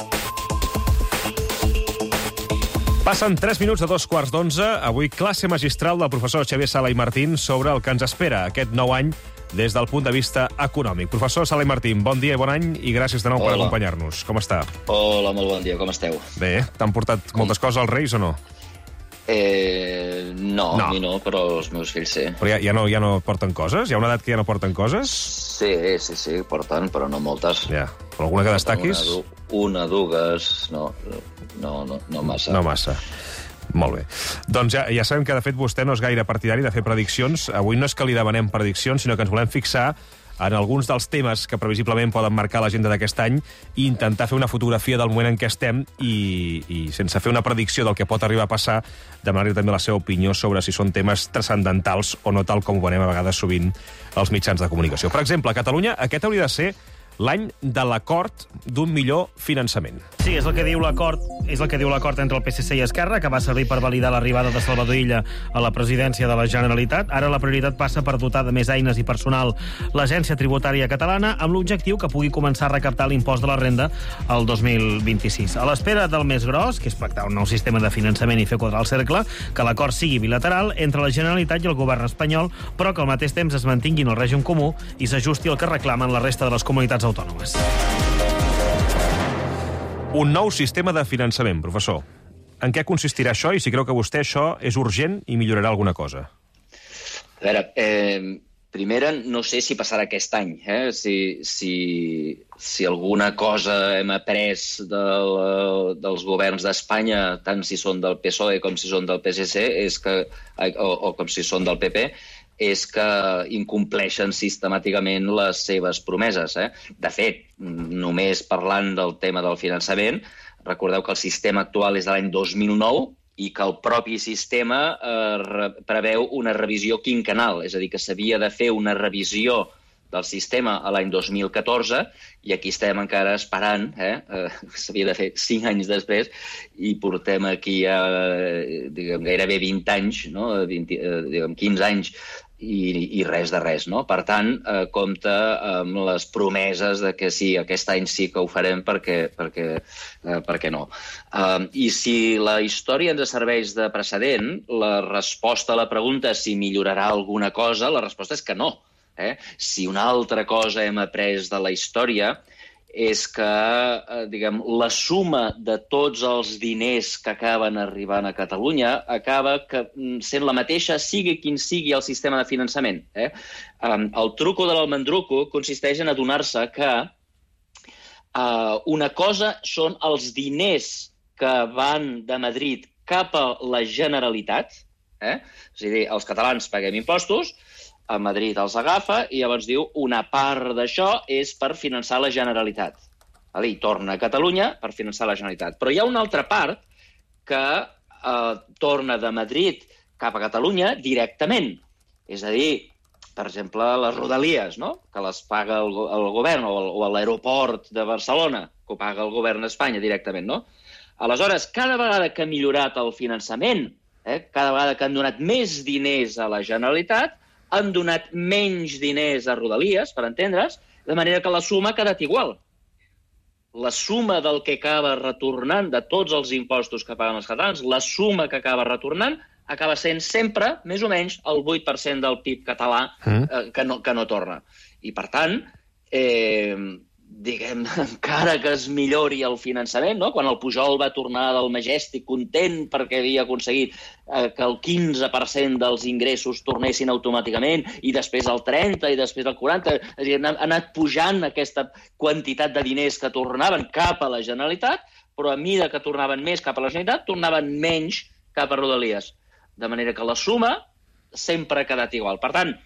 Passen tres minuts de dos quarts d'onze. Avui classe magistral del professor Xavier Sala i Martín sobre el que ens espera aquest nou any des del punt de vista econòmic. Professor Sala i Martín, bon dia i bon any i gràcies de nou per Hola. acompanyar-nos. Com està? Hola, molt bon dia, com esteu? Bé, t'han portat moltes coses als Reis o no? Eh, no, No. a mi no, però els meus fills sí. Però ja, ja, no, ja no porten coses? Hi ha una edat que ja no porten coses? Sí, sí, sí, porten, però no moltes. Ja. Però alguna que destaquis? Una, du- una dues, no, no, no, no massa. No massa. Molt bé. Doncs ja, ja sabem que, de fet, vostè no és gaire partidari de fer prediccions. Avui no és que li demanem prediccions, sinó que ens volem fixar en alguns dels temes que previsiblement poden marcar l'agenda d'aquest any i intentar fer una fotografia del moment en què estem i, i sense fer una predicció del que pot arribar a passar, demanar-li també la seva opinió sobre si són temes transcendentals o no, tal com ho veiem a vegades sovint als mitjans de comunicació. Per exemple, a Catalunya aquest hauria de ser l'any de l'acord d'un millor finançament. Sí, és el que diu l'acord, és el que diu l'acord entre el P S C i Esquerra, que va servir per validar l'arribada de Salvador Illa a la presidència de la Generalitat. Ara la prioritat passa per dotar de més eines i personal l'Agència Tributària Catalana, amb l'objectiu que pugui començar a recaptar l'impost de la renda el dos mil vint-i-sis. A l'espera del més gros, que és pactar un nou sistema de finançament i fer quadrar el cercle, que l'acord sigui bilateral entre la Generalitat i el govern espanyol, però que al mateix temps es mantinguin el règim comú i s'ajusti el que reclamen la resta de les comunitats autònomes. Un nou sistema de finançament, professor. En què consistirà això i si creu que vostè això és urgent i millorarà alguna cosa? A veure, eh, primera, no sé si passarà aquest any. Eh? Si, si, si alguna cosa hem après del, dels governs d'Espanya, tant si són del P S O E com si són del P S C, és que, o, o com si són del P P, és que incompleixen sistemàticament les seves promeses. Eh? De fet, només parlant del tema del finançament, recordeu que el sistema actual és de l'any dos mil nou i que el propi sistema eh, preveu una revisió quinquennal, és a dir, que s'havia de fer una revisió del sistema a l'any dos mil catorze i aquí estem encara esperant, eh? eh s'havia de fer cinc anys després i portem aquí ja, diguem, gairebé vint anys, no? vint, eh, diguem, quinze anys i, i res de res, no? Per tant, eh, compta amb les promeses de que sí, aquest any sí que ho farem perquè, perquè, eh, perquè no. Eh, I si la història ens serveix de precedent, la resposta a la pregunta si millorarà alguna cosa, la resposta és que no. Eh? Si una altra cosa hem après de la història és que eh, diguem, la suma de tots els diners que acaben arribant a Catalunya acaba que, sent la mateixa, sigui quin sigui el sistema de finançament. Eh? Um, el truco de l'almendruco consisteix en adonar-se que uh, una cosa són els diners que van de Madrid cap a la Generalitat, eh? És a dir, els catalans paguem impostos, a Madrid els agafa i llavors diu una part d'això és per finançar la Generalitat. I torna a Catalunya per finançar la Generalitat. Però hi ha una altra part que eh, torna de Madrid cap a Catalunya directament. És a dir, per exemple, les rodalies, no? Que les paga el, el govern, o, o l'aeroport de Barcelona, que ho paga el govern d'Espanya directament, no? Aleshores, cada vegada que ha millorat el finançament, eh, cada vegada que han donat més diners a la Generalitat, han donat menys diners a Rodalies, per entendre's, de manera que la suma ha quedat igual. La suma del que acaba retornant, de tots els impostos que paguen els catalans, la suma que acaba retornant acaba sent sempre, més o menys, el vuit per cent del P I B català eh, que, no, que no torna. I, per tant, eh, diguem, encara que es millori el finançament, no? Quan el Pujol va tornar del Majestic content perquè havia aconseguit eh, que el quinze per cent dels ingressos tornessin automàticament i després el trenta i després el quaranta, és a dir, ha anat pujant aquesta quantitat de diners que tornaven cap a la Generalitat, però a mida que tornaven més cap a la Generalitat, tornaven menys cap a Rodalies. De manera que la suma sempre ha quedat igual. Per tant,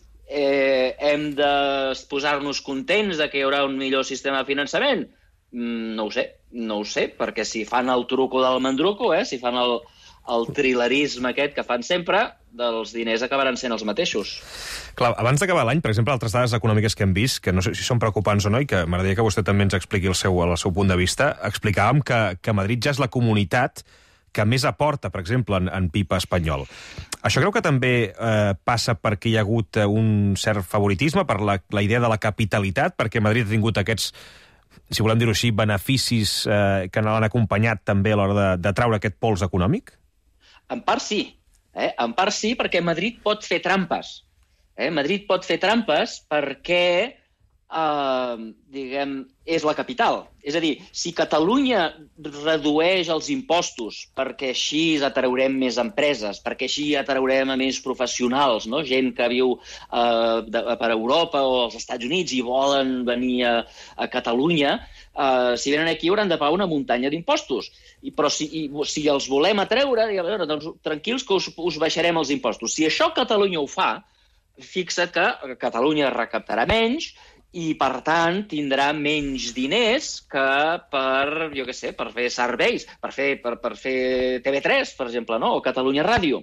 Eh, hem de posar-nos contents de que hi haurà un millor sistema de finançament? Mm, no ho sé, no ho sé, perquè si fan el truco del mandruco, eh, si fan el, el trilerisme aquest que fan sempre, dels diners acabaran sent els mateixos. Clar, abans d'acabar l'any, per exemple, altres dades econòmiques que hem vist, que no sé si són preocupants o no, i que m'agradaria que vostè també ens expliqui el seu, el seu punt de vista, explicàvem que, que Madrid ja és la comunitat que més aporta, per exemple, en, en P I B espanyol. Això creu que també eh, passa perquè hi ha hagut un cert favoritisme per la, la idea de la capitalitat, perquè Madrid ha tingut aquests, si volem dir-ho així, beneficis eh, que l'han acompanyat també a l'hora de, de traure aquest pols econòmic? En part sí. Eh? En part sí, perquè Madrid pot fer trampes. Eh? Madrid pot fer trampes perquè Uh, diguem, és la capital. És a dir, si Catalunya redueix els impostos perquè així atraurem més empreses, perquè així atraurem a més professionals, no? Gent que viu uh, de, per Europa o als Estats Units i volen venir a, a Catalunya, uh, si venen aquí hauran de pagar una muntanya d'impostos. I, però si, i, si els volem atreure, diguem, veure, doncs, tranquils que us, us baixarem els impostos. Si això Catalunya ho fa, fixa't que Catalunya recaptarà menys i, per tant, tindrà menys diners que per, jo què sé, per fer serveis, per fer, per, per fer T V tres, per exemple, no? O Catalunya Ràdio.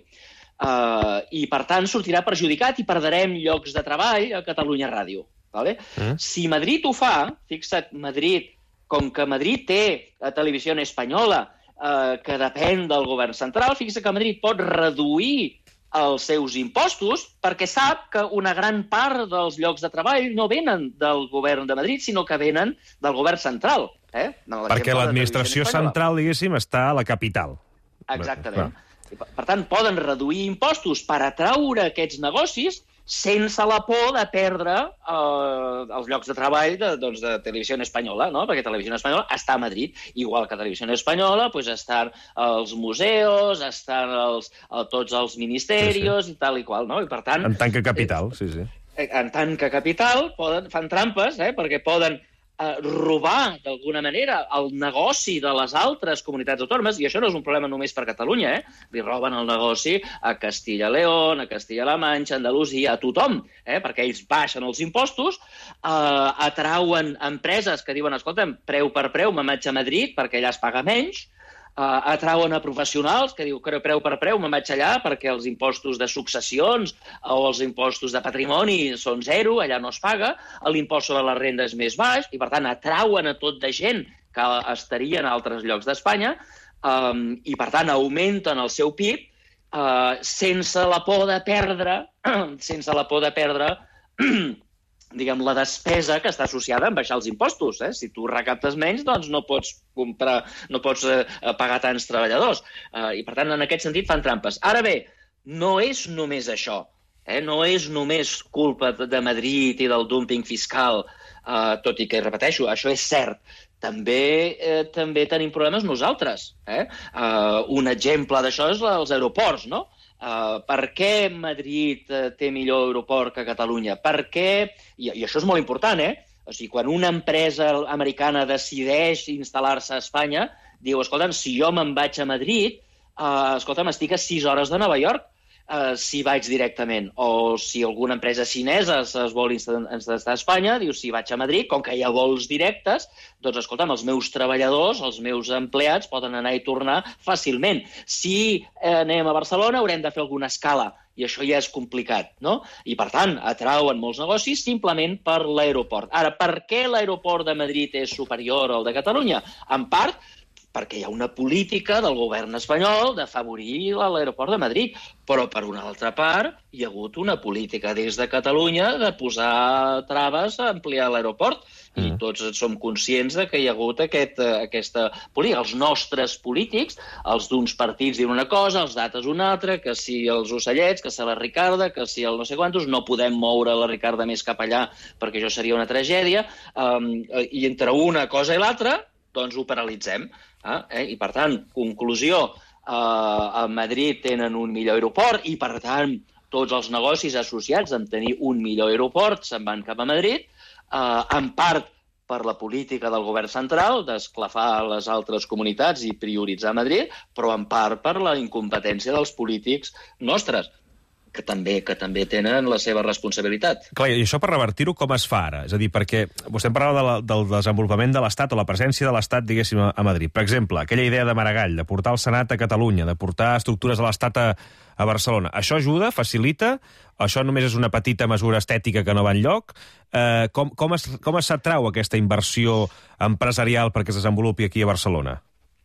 Uh, I, per tant, sortirà perjudicat i perdrem llocs de treball a Catalunya Ràdio. Vale? Mm. Si Madrid ho fa, fixa't, Madrid, com que Madrid té la televisió espanyola, uh, que depèn del govern central, fixa't que Madrid pot reduir els seus impostos perquè sap que una gran part dels llocs de treball no venen del govern de Madrid, sinó que venen del govern central. Eh? No, perquè l'administració central, diguéssim, està a la capital. Exactament. Per, per tant, poden reduir impostos per atraure aquests negocis sense la por de perdre eh, els llocs de treball de, doncs, de Televisió Espanyola, no? Perquè Televisió Espanyola està a Madrid, igual que Televisió Espanyola, doncs estan els museus, estan els, tots els ministeris, sí, sí. I tal i qual, no? I per tant... En tant que capital, sí, sí. En tant que capital, poden, fan trampes, eh? Perquè poden eh, robar, d'alguna manera, el negoci de les altres comunitats autònomes, i això no és un problema només per Catalunya, eh? Li roben el negoci a Castilla-León, a Castilla-La Manxa, a Andalusia, a tothom, eh? Perquè ells baixen els impostos, eh, atrauen empreses que diuen, escolta'm, preu per preu, me'n vaig a Madrid perquè allà es paga menys, Uh, atrauen a professionals que diu que preu per preu me'n vaig allà perquè els impostos de successions o els impostos de patrimoni són zero, allà no es paga, l'impost sobre la renda és més baix i, per tant, atrauen a tot de gent que estaria en altres llocs d'Espanya um, i, per tant, augmenten el seu P I B uh, sense la por de perdre, sense la por de perdre diguem, la despesa que està associada amb baixar els impostos. Eh? Si tu recaptes menys, doncs no pots comprar, no pots eh, pagar tants treballadors. Eh, I, per tant, en aquest sentit fan trampes. Ara bé, no és només això. Eh? No és només culpa de Madrid i del dúmping fiscal, eh, tot i que, repeteixo, això és cert. També, eh, també tenim problemes nosaltres. Eh? Eh, un exemple d'això és els aeroports, no? Uh, per què Madrid uh, té millor aeroport que Catalunya? Per què... I, I això és molt important, eh? O sigui, quan una empresa americana decideix instal·lar-se a Espanya, diu, escolta'm, si jo me'n vaig a Madrid, uh, escolta'm, estic a sis hores de Nova York, uh, si vaig directament. O si alguna empresa xinesa es, es vol instal·lar a Espanya, diu, si vaig a Madrid, com que hi ha vols directes, doncs, escolta'm, els meus treballadors, els meus empleats poden anar i tornar fàcilment. Si eh, anem a Barcelona, haurem de fer alguna escala, i això ja és complicat, no? I, per tant, atrauen molts negocis simplement per l'aeroport. Ara, per què l'aeroport de Madrid és superior al de Catalunya? En part, perquè hi ha una política del govern espanyol d'afavorir l'aeroport de Madrid, però, per una altra part, hi ha hagut una política des de Catalunya de posar traves a ampliar l'aeroport, i mm. tots som conscients de que hi ha hagut aquest, aquesta política. Els nostres polítics, els d'uns partits diuen una cosa, els d'altres una altra, que si els ocellets, que si la Ricarda, que si el no sé quantos, no podem moure la Ricarda més cap allà perquè això seria una tragèdia, um, i entre una cosa i l'altra, doncs ho paralitzem. Eh? I, per tant, conclusió, eh, a Madrid tenen un millor aeroport i, per tant, tots els negocis associats amb tenir un millor aeroport se'n van cap a Madrid, eh, en part per la política del govern central d'esclafar les altres comunitats i prioritzar Madrid, però en part per la incompetència dels polítics nostres, que també que també tenen la seva responsabilitat. Clar, i això per revertir-ho com es fa ara? És a dir, perquè vostè em parlava de la, del desenvolupament de l'Estat o la presència de l'Estat, diguéssim, a Madrid. Per exemple, aquella idea de Maragall, de portar el Senat a Catalunya, de portar estructures de l'Estat a, a Barcelona. Això ajuda, facilita? Això només és una petita mesura estètica que no va enlloc? Eh, com, com es, com es s'atrau aquesta inversió empresarial perquè es desenvolupi aquí a Barcelona?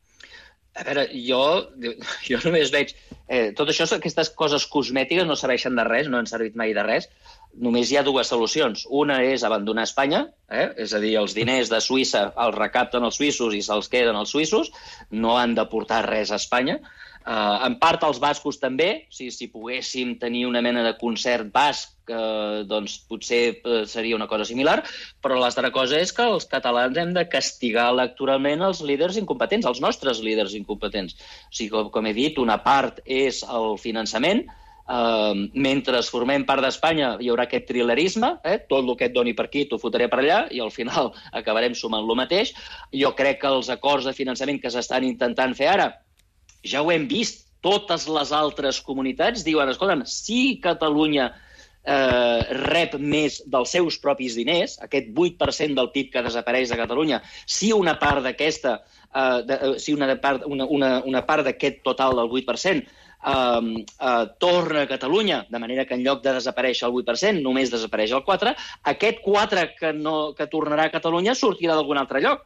A veure, jo, jo només veig... Eh, tot això, aquestes coses cosmètiques no serveixen de res, no han servit mai de res. només hi ha dues solucions. Una és abandonar Espanya, eh? És a dir, els diners de Suïssa els recapten els suïssos i se'ls queden els suïssos, no han de portar res a Espanya. Uh, en part els bascos també, o sigui, si poguéssim tenir una mena de concert basc, uh, doncs potser uh, seria una cosa similar, però l'altra cosa és que els catalans hem de castigar electoralment els líders incompetents, els nostres líders incompetents. O sigui, com, com he dit, una part és el finançament, uh, mentre formem part d'Espanya hi haurà aquest trilerisme, eh? Tot el que et doni per aquí t'ho fotré per allà, i al final acabarem sumant lo mateix. Jo crec que els acords de finançament que s'estan intentant fer ara, ja ho hem vist, totes les altres comunitats diuen, escolta'm, si Catalunya eh, rep més dels seus propis diners, aquest vuit per cent del P I B que desapareix de Catalunya, si una part d'aquesta, eh, de, si una part, una, una, una part d'aquest total del vuit per cent eh, eh, torna a Catalunya, de manera que en lloc de desaparèixer el vuit per cent només desapareix el quatre per cent, aquest quatre per cent que, no, que tornarà a Catalunya sortirà d'algun altre lloc.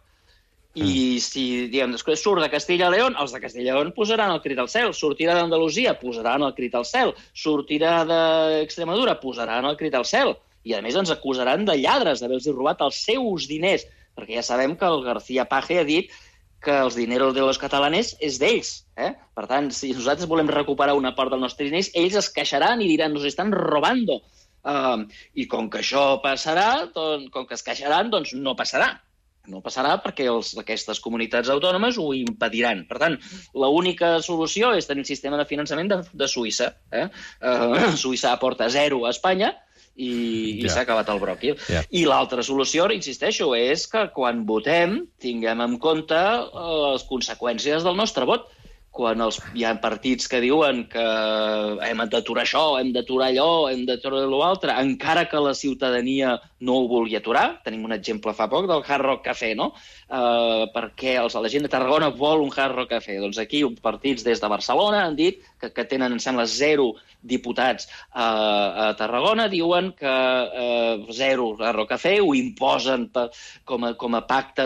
I si, diguem, després surt de Castilla i León, els de Castilla i León posaran el crit al cel, sortirà d'Andalusia, posaran el crit al cel, sortirà d'Extremadura, posaran el crit al cel, i a més ens acusaran de lladres, d'haver-los robat els seus diners, perquè ja sabem que el García Page ha dit que els dineros de los catalanes és d'ells. Eh? Per tant, si nosaltres volem recuperar una part dels nostres diners, ells es queixaran i diran, nos estan robando. Uh, I com que això passarà, doncs, com que es queixaran, doncs no passarà. No passarà perquè els, aquestes comunitats autònomes ho impediran. Per tant, l'única solució és tenir un sistema de finançament de, de Suïssa. Eh? Uh, Suïssa aporta zero a Espanya i, i yeah. s'ha acabat el bròquil. Yeah. I l'altra solució, insisteixo, és que quan votem tinguem en compte uh, les conseqüències del nostre vot. Quan els, hi ha partits que diuen que hem d'aturar això, hem d'aturar allò, hem d'aturar l'altre, encara que la ciutadania no ho vulgui aturar. Tenim un exemple fa poc del Hard Rock Café, no? Uh, perquè els, la gent de Tarragona vol un Hard Rock Café. Doncs aquí partits des de Barcelona han dit que, que tenen, em sembla, zero diputats uh, a Tarragona, diuen que uh, zero Hard Rock Café, ho imposen per, com, a, com a pacte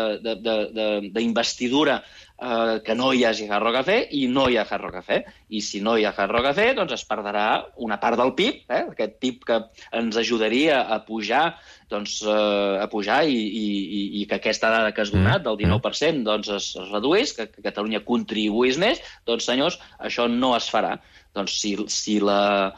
d'investidura Uh, que no hi hagi Hard Rock Café, i no hi ha Hard Rock Café. I si no hi ha Hard Rock Café, doncs es perdrà una part del P I B, eh? Aquest P I B que ens ajudaria a pujar, doncs, uh, a pujar i, i, i que aquesta dada que has donat, del dinou per cent, doncs es, es reduís, que, que Catalunya contribuís més, doncs, senyors, això no es farà. Doncs si, si la...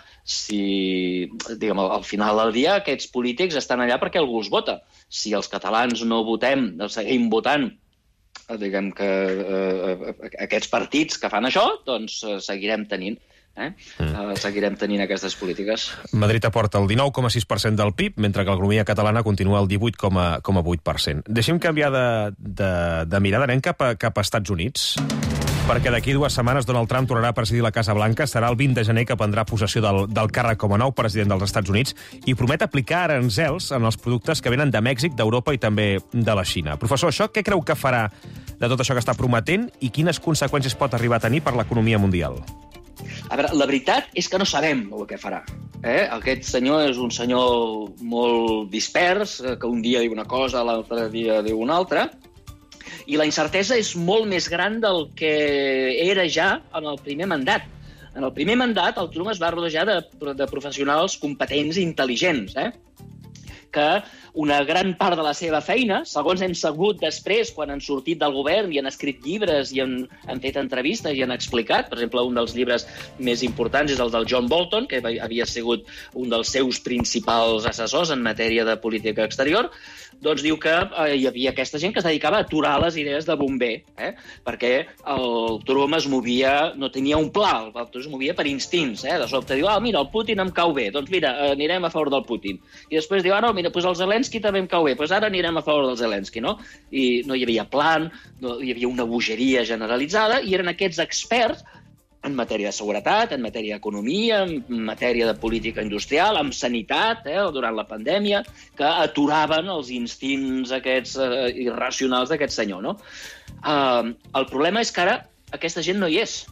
si, diguem, al final del dia aquests polítics estan allà perquè algú els vota. Si els catalans no votem, seguim votant, diguem que eh, aquests partits que fan això, doncs eh, seguirem tenint. Eh? Mm. Uh, seguirem tenint aquestes polítiques. Madrid aporta el dinou coma sis per cent del P I B, mentre que l'economia catalana continua el divuit coma vuit per cent. Deixem canviar de, de, de mirada, anem cap a, cap a Estats Units, perquè d'aquí dues setmanes Donald Trump tornarà a presidir la Casa Blanca. Serà el vint de gener que prendrà possessió del, del càrrec com a nou president dels Estats Units i promet aplicar aranzels en els productes que venen de Mèxic, d'Europa i també de la Xina. Professor, això què creu que farà de tot això que està prometent i quines conseqüències pot arribar a tenir per l'economia mundial? A veure, la veritat és que no sabem el que farà. Eh? Aquest senyor és un senyor molt dispers, que un dia diu una cosa, l'altre dia diu una altra, i la incertesa és molt més gran del que era ja en el primer mandat. En el primer mandat, el Trump es va rodejar de, de professionals competents i intel·ligents, eh? que una gran part de la seva feina, segons hem sabut després, quan han sortit del govern i han escrit llibres i han, han fet entrevistes i han explicat, per exemple, un dels llibres més importants és el del John Bolton, que havia sigut un dels seus principals assessors en matèria de política exterior, doncs diu que eh, hi havia aquesta gent que es dedicava a aturar les idees de bomber, eh? perquè el Trump es movia, no tenia un pla, el Trump es movia per instints, eh? de sobte diu, ah, mira, el Putin em cau bé, doncs mira, anirem a favor del Putin. I després diu, ah, no, mira, doncs el Zelensky també em cau bé, doncs ara anirem a favor del Zelensky, no? I no hi havia plan, no hi havia una bogeria generalitzada, i eren aquests experts en matèria de seguretat, en matèria d'economia, en matèria de política industrial, en sanitat, eh, durant la pandèmia, que aturaven els instints aquests eh, irracionals d'aquest senyor, no? Uh, el problema és que ara aquesta gent no hi és.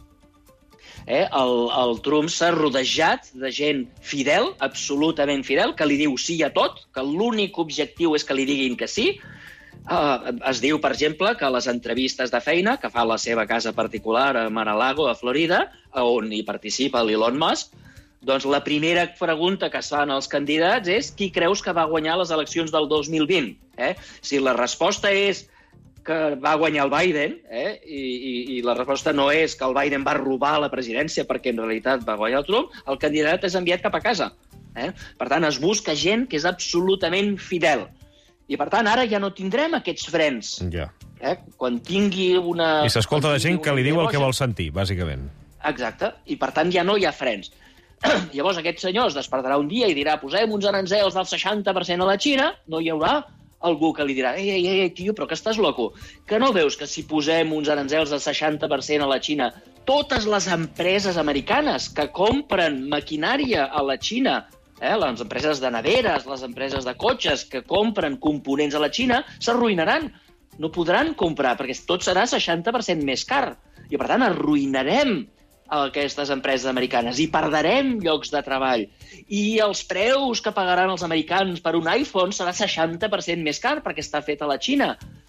Eh? El, el Trump s'ha rodejat de gent fidel, absolutament fidel, que li diu sí a tot, que l'únic objectiu és que li diguin que sí. Uh, es diu, per exemple, que les entrevistes de feina que fa a la seva casa particular a Mar-a-Lago, a Florida, on hi participa l'Elon Musk, Doncs la primera pregunta que es fan als candidats és qui creus que va guanyar les eleccions del dos mil vint? Eh? Si la resposta és que va guanyar el Biden, eh? I, i, i la resposta no és que el Biden va robar la presidència perquè en realitat va guanyar el Trump, el candidat és enviat cap a casa. Eh? Per tant, es busca gent que és absolutament fidel. I, per tant, ara ja no tindrem aquests frens. Ja. Eh? Quan tingui una... I s'escolta de gent que li diu el que vol sentir, bàsicament. Exacte. I, per tant, ja no hi ha frens. Llavors aquest senyor es despertarà un dia i dirà posem uns aranzels del seixanta per cent a la Xina, no hi haurà algú que li dirà ei, ei, ei, tio, però que estàs loco? Que no veus que si posem uns aranzels del seixanta per cent a la Xina, totes les empreses americanes que compren maquinària a la Xina, eh, les empreses de neveres, les empreses de cotxes que compren components a la Xina, s'arruïnaran. No podran comprar, perquè tot serà seixanta per cent més car. I, per tant, arruïnarem a aquestes empreses americanes i perdrem llocs de treball. I els preus que pagaran els americans per un iPhone serà seixanta per cent més car perquè està fet a la Xina.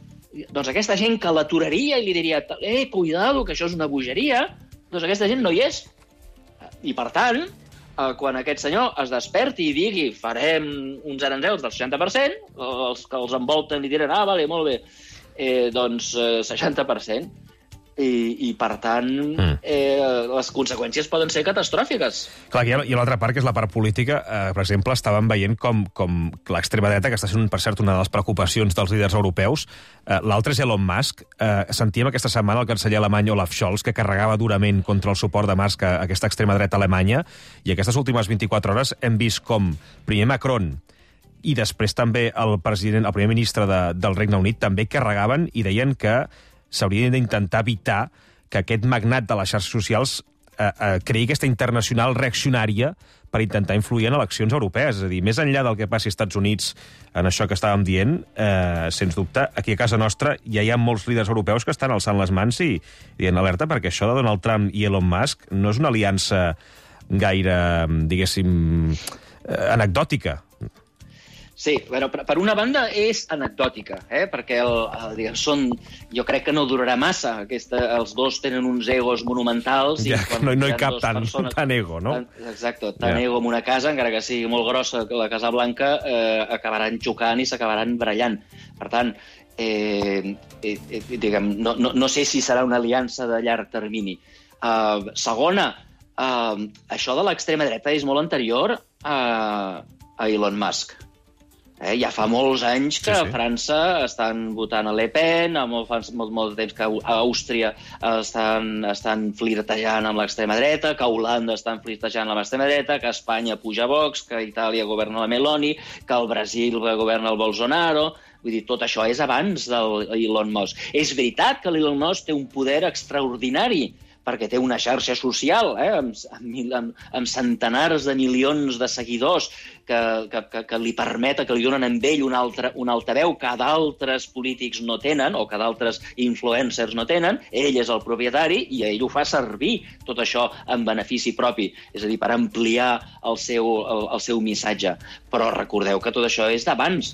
Doncs aquesta gent que l'aturaria i li diria eh, cuidado, que això és una bogeria, doncs aquesta gent no hi és. I, per tant, quan aquest senyor es desperti i digui farem uns aranzels del seixanta per cent, els que els envolten li diran ah, vale, molt bé, eh, doncs eh, seixanta per cent. I, i per tant, mm. eh, les conseqüències poden ser catastròfiques. Clar, i hi ha l'altra part, que és la part política. Eh, per exemple, estàvem veient com, com l'extrema dreta, que està sent, per cert, una de les preocupacions dels líders europeus, eh, l'altre és Elon Musk. Eh, sentíem aquesta setmana el canceller alemany Olaf Scholz, que carregava durament contra el suport de Musk a aquesta extrema dreta alemanya, i aquestes últimes vint-i-quatre hores hem vist com primer Macron i després també el president, el primer ministre de, del Regne Unit també carregaven i deien que s'hauria d'intentar evitar que aquest magnat de les xarxes socials eh, eh, creï aquesta internacional reaccionària per intentar influir en eleccions europees. És a dir, més enllà del que passi als Estats Units en això que estàvem dient, eh, sens dubte, aquí a casa nostra ja hi ha molts líders europeus que estan alçant les mans i dient alerta, perquè això de Donald Trump i Elon Musk no és una aliança gaire, diguéssim, eh, anecdòtica. Sí, bueno, per una banda és anecdòtica, eh? Perquè el, el, diguem, són, jo crec que no durarà massa. Aquesta, els dos tenen uns egos monumentals. Ja, i quan no, no hi cap tant, persones, tant ego, no? Tan, exacte, tant ja. Ego en una casa, encara que sigui molt grossa la Casa Blanca, eh, acabaran xocant i s'acabaran barallant. Per tant, eh, eh, eh, diguem, no, no, no sé si serà una aliança de llarg termini. Uh, segona, uh, això de l'extrema dreta és molt anterior a, a Elon Musk. Eh, ja fa molts anys que sí, sí. a França estan votant a Le Pen, fa molt, molt, molt temps que a Àustria estan, estan flirtejant amb l'extrema dreta, que a Holanda estan flirtejant amb l'extrema dreta, que a Espanya puja Vox, que a Itàlia governa la Meloni, que al Brasil governa el Bolsonaro. Vull dir, tot això és abans de l'Elon Musk. És veritat que l'Elon Musk té un poder extraordinari, perquè té una xarxa social eh, amb, amb, amb centenars de milions de seguidors que, que, que, que li permeta, que li donen amb ell un, altre, un altaveu que d'altres polítics no tenen o que d'altres influencers no tenen. Ell és el propietari i ell ho fa servir, tot això, en benefici propi, és a dir, per ampliar el seu, el, el seu missatge. Però recordeu que tot això és d'abans.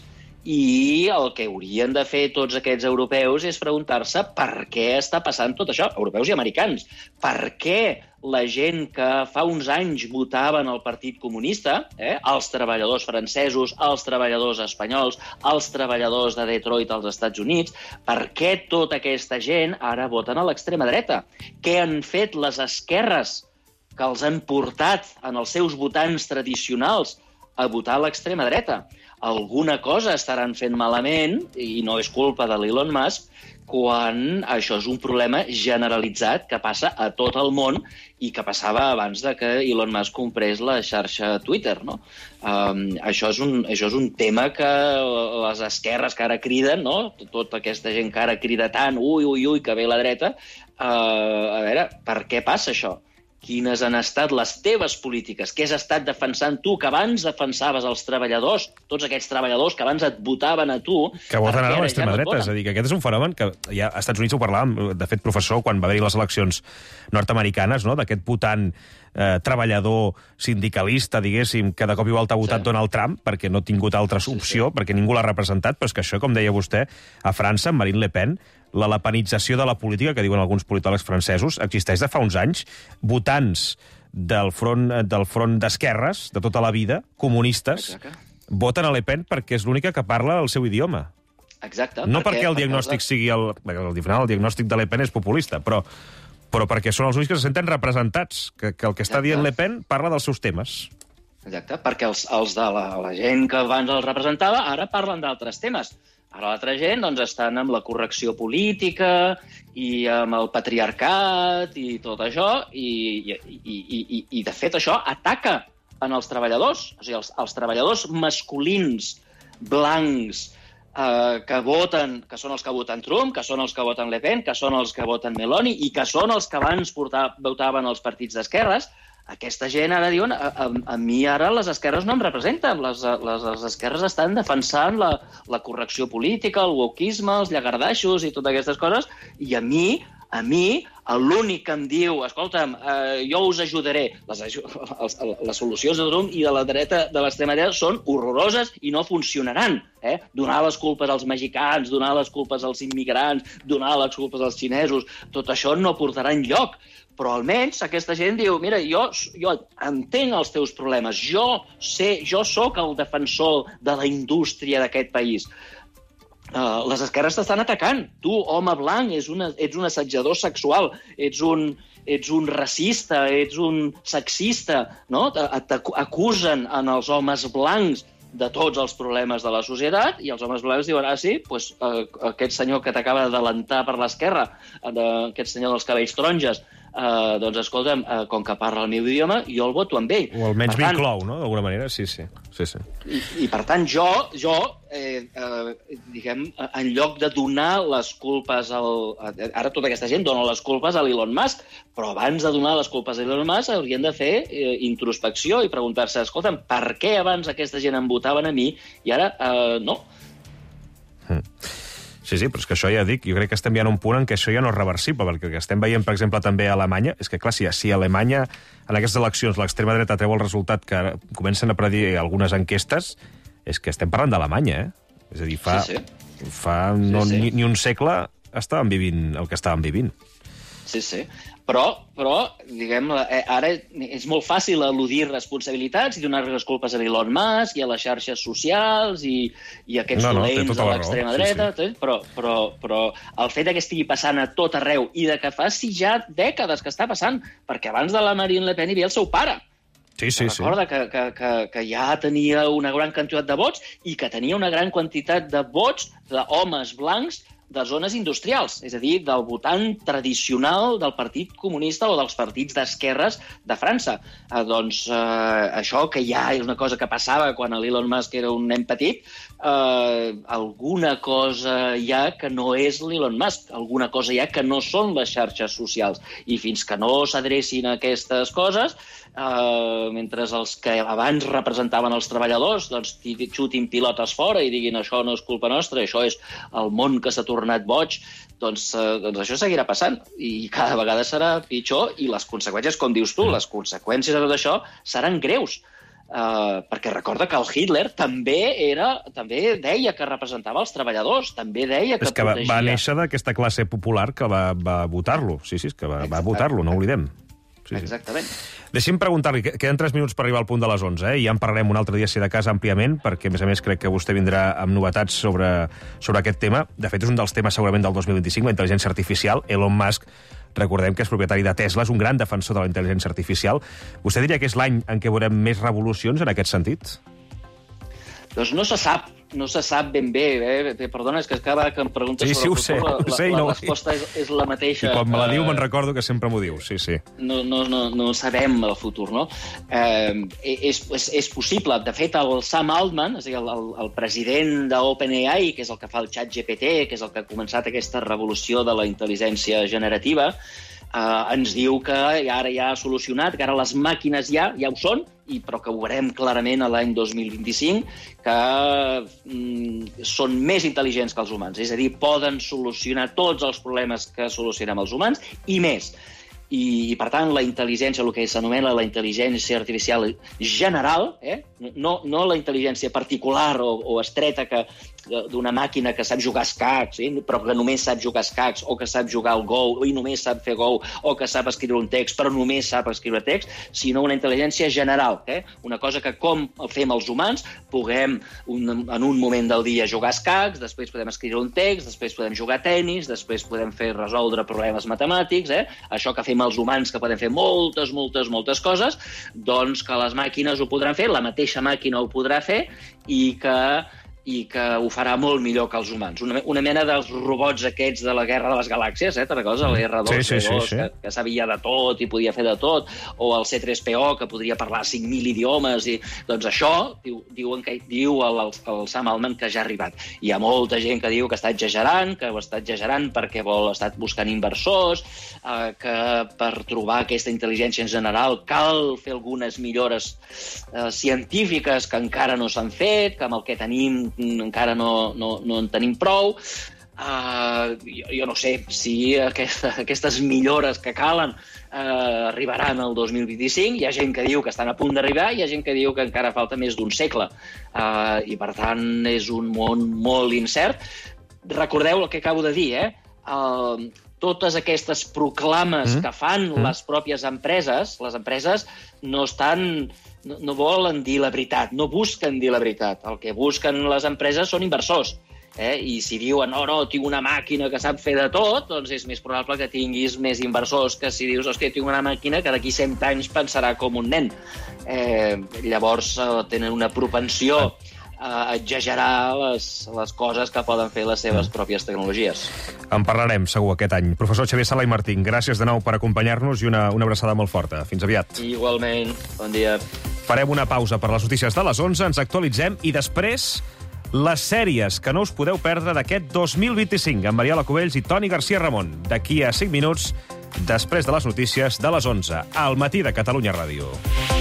I el que haurien de fer tots aquests europeus és preguntar-se per què està passant tot això, europeus i americans. Per què la gent que fa uns anys votaven al Partit Comunista, eh, els treballadors francesos, els treballadors espanyols, els treballadors de Detroit als Estats Units, per què tota aquesta gent ara voten a l'extrema dreta? Què han fet les esquerres que els han portat en els seus votants tradicionals a votar a l'extrema dreta? Alguna cosa estaran fent malament, i no és culpa de l'Elon Musk, quan això és un problema generalitzat que passa a tot el món i que passava abans de que Elon Musk comprés la xarxa Twitter, no? Um, això, és un, això és un tema que les esquerres que ara criden, no? Tota aquesta gent que ara crida tant, ui, ui, ui, que ve la dreta, uh, a veure, per què passa això? Quines han estat les teves polítiques? Què has estat defensant tu, que abans defensaves els treballadors, tots aquests treballadors que abans et votaven a tu... Que voten ara a l'extrema dreta, és a dir, que aquest és un fenomen que ja als Estats Units ho parlàvem, de fet, professor, quan va haver-hi les eleccions nord-americanes, no?, d'aquest votant eh, treballador sindicalista, diguéssim, que de cop i volta ha votat sí. Donald Trump, perquè no ha tingut altra opció, sí, sí. perquè ningú l'ha representat, però és que això, com deia vostè, a França, amb Marine Le Pen, la lepenització de la política, que diuen alguns politòlegs francesos, existeix de fa uns anys. Votants del front del front d'esquerres, de tota la vida, comunistes, Exacte. voten a Le Pen perquè és l'única que parla el seu idioma. Exacte. No perquè, perquè el diagnòstic perquè... sigui... El, al final, el diagnòstic de Le Pen és populista, però, però perquè són els únics que se senten representats, que, que el que està Exacte. dient Le Pen parla dels seus temes. Exacte, perquè els, els de la, la gent que abans els representava ara parlen d'altres temes. Ara l'altra gent doncs, estan amb la correcció política i amb el patriarcat i tot això, i, i, i, i, i de fet això ataca en els treballadors. O sigui, els, els treballadors masculins, blancs, eh, que voten, que són els que voten Trump, que són els que voten Le Pen, que són els que voten Meloni i que són els que abans portar, votaven els partits d'esquerres, aquesta gent ara diuen, a, a, a mi ara les esquerres no em representen, les, les, les esquerres estan defensant la, la correcció política, el wokisme, els llagardaixos i totes aquestes coses, i a mi, a mi, l'únic que em diu, escolta'm, eh, jo us ajudaré, les, les, les solucions de Trump i de la dreta, de l'extrema dreta, són horroroses i no funcionaran. Eh? Donar les culpes als mexicans, donar les culpes als immigrants, donar les culpes als xinesos, tot això no portarà enlloc. Però almenys aquesta gent diu, mira, jo, jo entenc els teus problemes, jo sé, jo sóc el defensor de la indústria d'aquest país. Uh, les esquerres t'estan atacant. Tu, home blanc, ets, una, ets un assetjador sexual, ets un, ets un racista, ets un sexista, no? T'acusen en els homes blancs de tots els problemes de la societat, i els homes blancs diuen, ah, sí, pues, uh, aquest senyor que t'acaba d'adelantar per l'esquerra, uh, aquest senyor dels cabells taronges, Uh, doncs, escolta'm, uh, com que parla el meu idioma, jo el voto amb ell. O almenys m'inclou, no?, d'alguna manera, sí, sí. sí, sí. I, I, per tant, jo, jo eh, eh, diguem, en lloc de donar les culpes al... Ara tota aquesta gent dona les culpes a l'Elon Musk, però abans de donar les culpes a l'Elon Musk haurien de fer eh, introspecció i preguntar-se, escolta'm, per què abans aquesta gent em votaven a mi i ara eh, no? Mm. Sí, sí, però és que això ja dic, jo crec que estem ja en un punt en què això ja no és reversible, perquè el que estem veient, per exemple, també a Alemanya, és que, clar, si, si a Alemanya, en aquestes eleccions, l'extrema dreta treu el resultat que comencen a predir algunes enquestes, és que estem parlant d'Alemanya, eh? És a dir, fa, sí, sí. fa no, sí, sí. Ni, ni un segle estàvem vivint el que estàvem vivint. Sí, sí. Però, però diguem, ara és molt fàcil eludir responsabilitats i donar les culpes a l'Elon Musk i a les xarxes socials i, i aquests no, no, dolents tota de l'extrema raó. dreta, sí, sí. Però, però, però el fet que estigui passant a tot arreu i de que fa sí ja dècades que està passant, perquè abans de la Marine Le Pen hi havia el seu pare, Sí, sí, sí. Recorda que, que, que, que ja tenia una gran quantitat de vots i que tenia una gran quantitat de vots d'homes blancs de zones industrials, és a dir, del votant tradicional del Partit Comunista o dels partits d'esquerres de França. Eh, doncs eh, això, que ja és una cosa que passava quan l'Elon Musk era un nen petit, eh, alguna cosa hi ha que no és l'Elon Musk, alguna cosa hi ha que no són les xarxes socials. I fins que no s'adrecin a aquestes coses, eh, mentre els que abans representaven els treballadors doncs xutin pilotes fora i diguin això no és culpa nostra, això és el món que s'ha tornat boig, doncs, eh, doncs això seguirà passant i cada vegada serà pitjor i les conseqüències, com dius tu, les conseqüències de tot això seran greus. Uh, perquè recorda que el Hitler també era també deia que representava els treballadors, també deia que és que va, protegia... va néixer d'aquesta classe popular que va, va votar-lo, sí, sí, és que va, va votar-lo, no oblidem. Sí, sí. Exactament. Deixi'm preguntar-li, queden tres minuts per arribar al punt de les onze, eh? I ja en parlarem un altre dia, si de cas, àmpliament, perquè, a més a més, crec que vostè vindrà amb novetats sobre, sobre aquest tema. De fet, és un dels temes, segurament, del dos mil vint-i-cinc, la intel·ligència artificial. Elon Musk, recordem que és propietari de Tesla, és un gran defensor de la intel·ligència artificial. Vostè diria que és l'any en què veurem més revolucions en aquest sentit? Doncs no se sap. No se sap ben bé, eh? Perdona, és que cada que em preguntes sí, sí, sobre el sé, futur, la, sé, la, no, la resposta és, és la mateixa. I quan me la diu me'n recordo que sempre m'ho diu, sí, sí. No, no, no, no sabem el futur, no? Eh, és, és, és possible. De fet, el Sam Altman, és a dir, el, el, el president d'OpenAI, que és el que fa el xat G P T, que és el que ha començat aquesta revolució de la intel·ligència generativa, Uh, ens diu que ara ja ha solucionat, que ara les màquines ja ja ho són, i, però que ho veurem clarament a l'any dos mil vint-i-cinc, que mm, són més intel·ligents que els humans. És a dir, poden solucionar tots els problemes que solucionem els humans i més. I, i per tant, la intel·ligència, el que s'anomena la intel·ligència artificial general, eh, no, no la intel·ligència particular o, o estreta que d'una màquina que sap jugar a escacs, eh? però que només sap jugar a escacs, o que sap jugar al Go, i només sap fer Go, o que sap escriure un text, però només sap escriure text, sinó una intel·ligència general, eh? Una cosa que, com fem els humans, puguem un, en un moment del dia jugar a escacs, després podem escriure un text, després podem jugar a tenis, després podem fer resoldre problemes matemàtics, eh? Això que fem els humans, que podem fer moltes, moltes, moltes coses, doncs que les màquines ho podran fer, la mateixa màquina ho podrà fer, i que i que ho farà molt millor que els humans. Una, una mena dels robots aquests de la Guerra de les Galàxies, eh? Te'n recordes? El erre dos, sí, sí, sí, sí. Que, que sabia de tot i podia fer de tot, o el ce tres pe o, que podria parlar cinc mil idiomes, i doncs això, diu, diuen que, diu el, el, el Sam Altman que ja ha arribat. Hi ha molta gent que diu que està exagerant, que ho està exagerant perquè vol estar buscant inversors, eh, que per trobar aquesta intel·ligència en general cal fer algunes millores eh, científiques que encara no s'han fet, que amb el que tenim encara no, no, no en tenim prou. Uh, jo, jo no sé si aquesta, aquestes millores que calen uh, arribaran el dos mil vint-i-cinc. Hi ha gent que diu que estan a punt d'arribar, hi ha gent que diu que encara falta més d'un segle. Uh, I, per tant, és un món molt incert. Recordeu el que acabo de dir, eh? Uh, totes aquestes proclames mm. que fan mm. les pròpies empreses, les empreses no estan... No, no volen dir la veritat, no busquen dir la veritat. El que busquen les empreses són inversors. Eh? I si diuen, no, no, tinc una màquina que sap fer de tot, doncs és més probable que tinguis més inversors que si dius, hòstia, tinc una màquina que d'aquí cent anys pensarà com un nen. Eh, llavors eh, tenen una propensió a exagerar les, les coses que poden fer les seves pròpies tecnologies. En parlarem, segur, aquest any. Professor Xavier Sala i Martín, gràcies de nou per acompanyar-nos i una, una abraçada molt forta. Fins aviat. Igualment. Bon dia. Farem una pausa per les notícies de les onze, ens actualitzem i després les sèries que no us podeu perdre d'aquest dos mil vint-i-cinc amb Mariala Cubells i Toni García Ramon. D'aquí a cinc minuts, després de les notícies de les onze, al Matí de Catalunya Ràdio.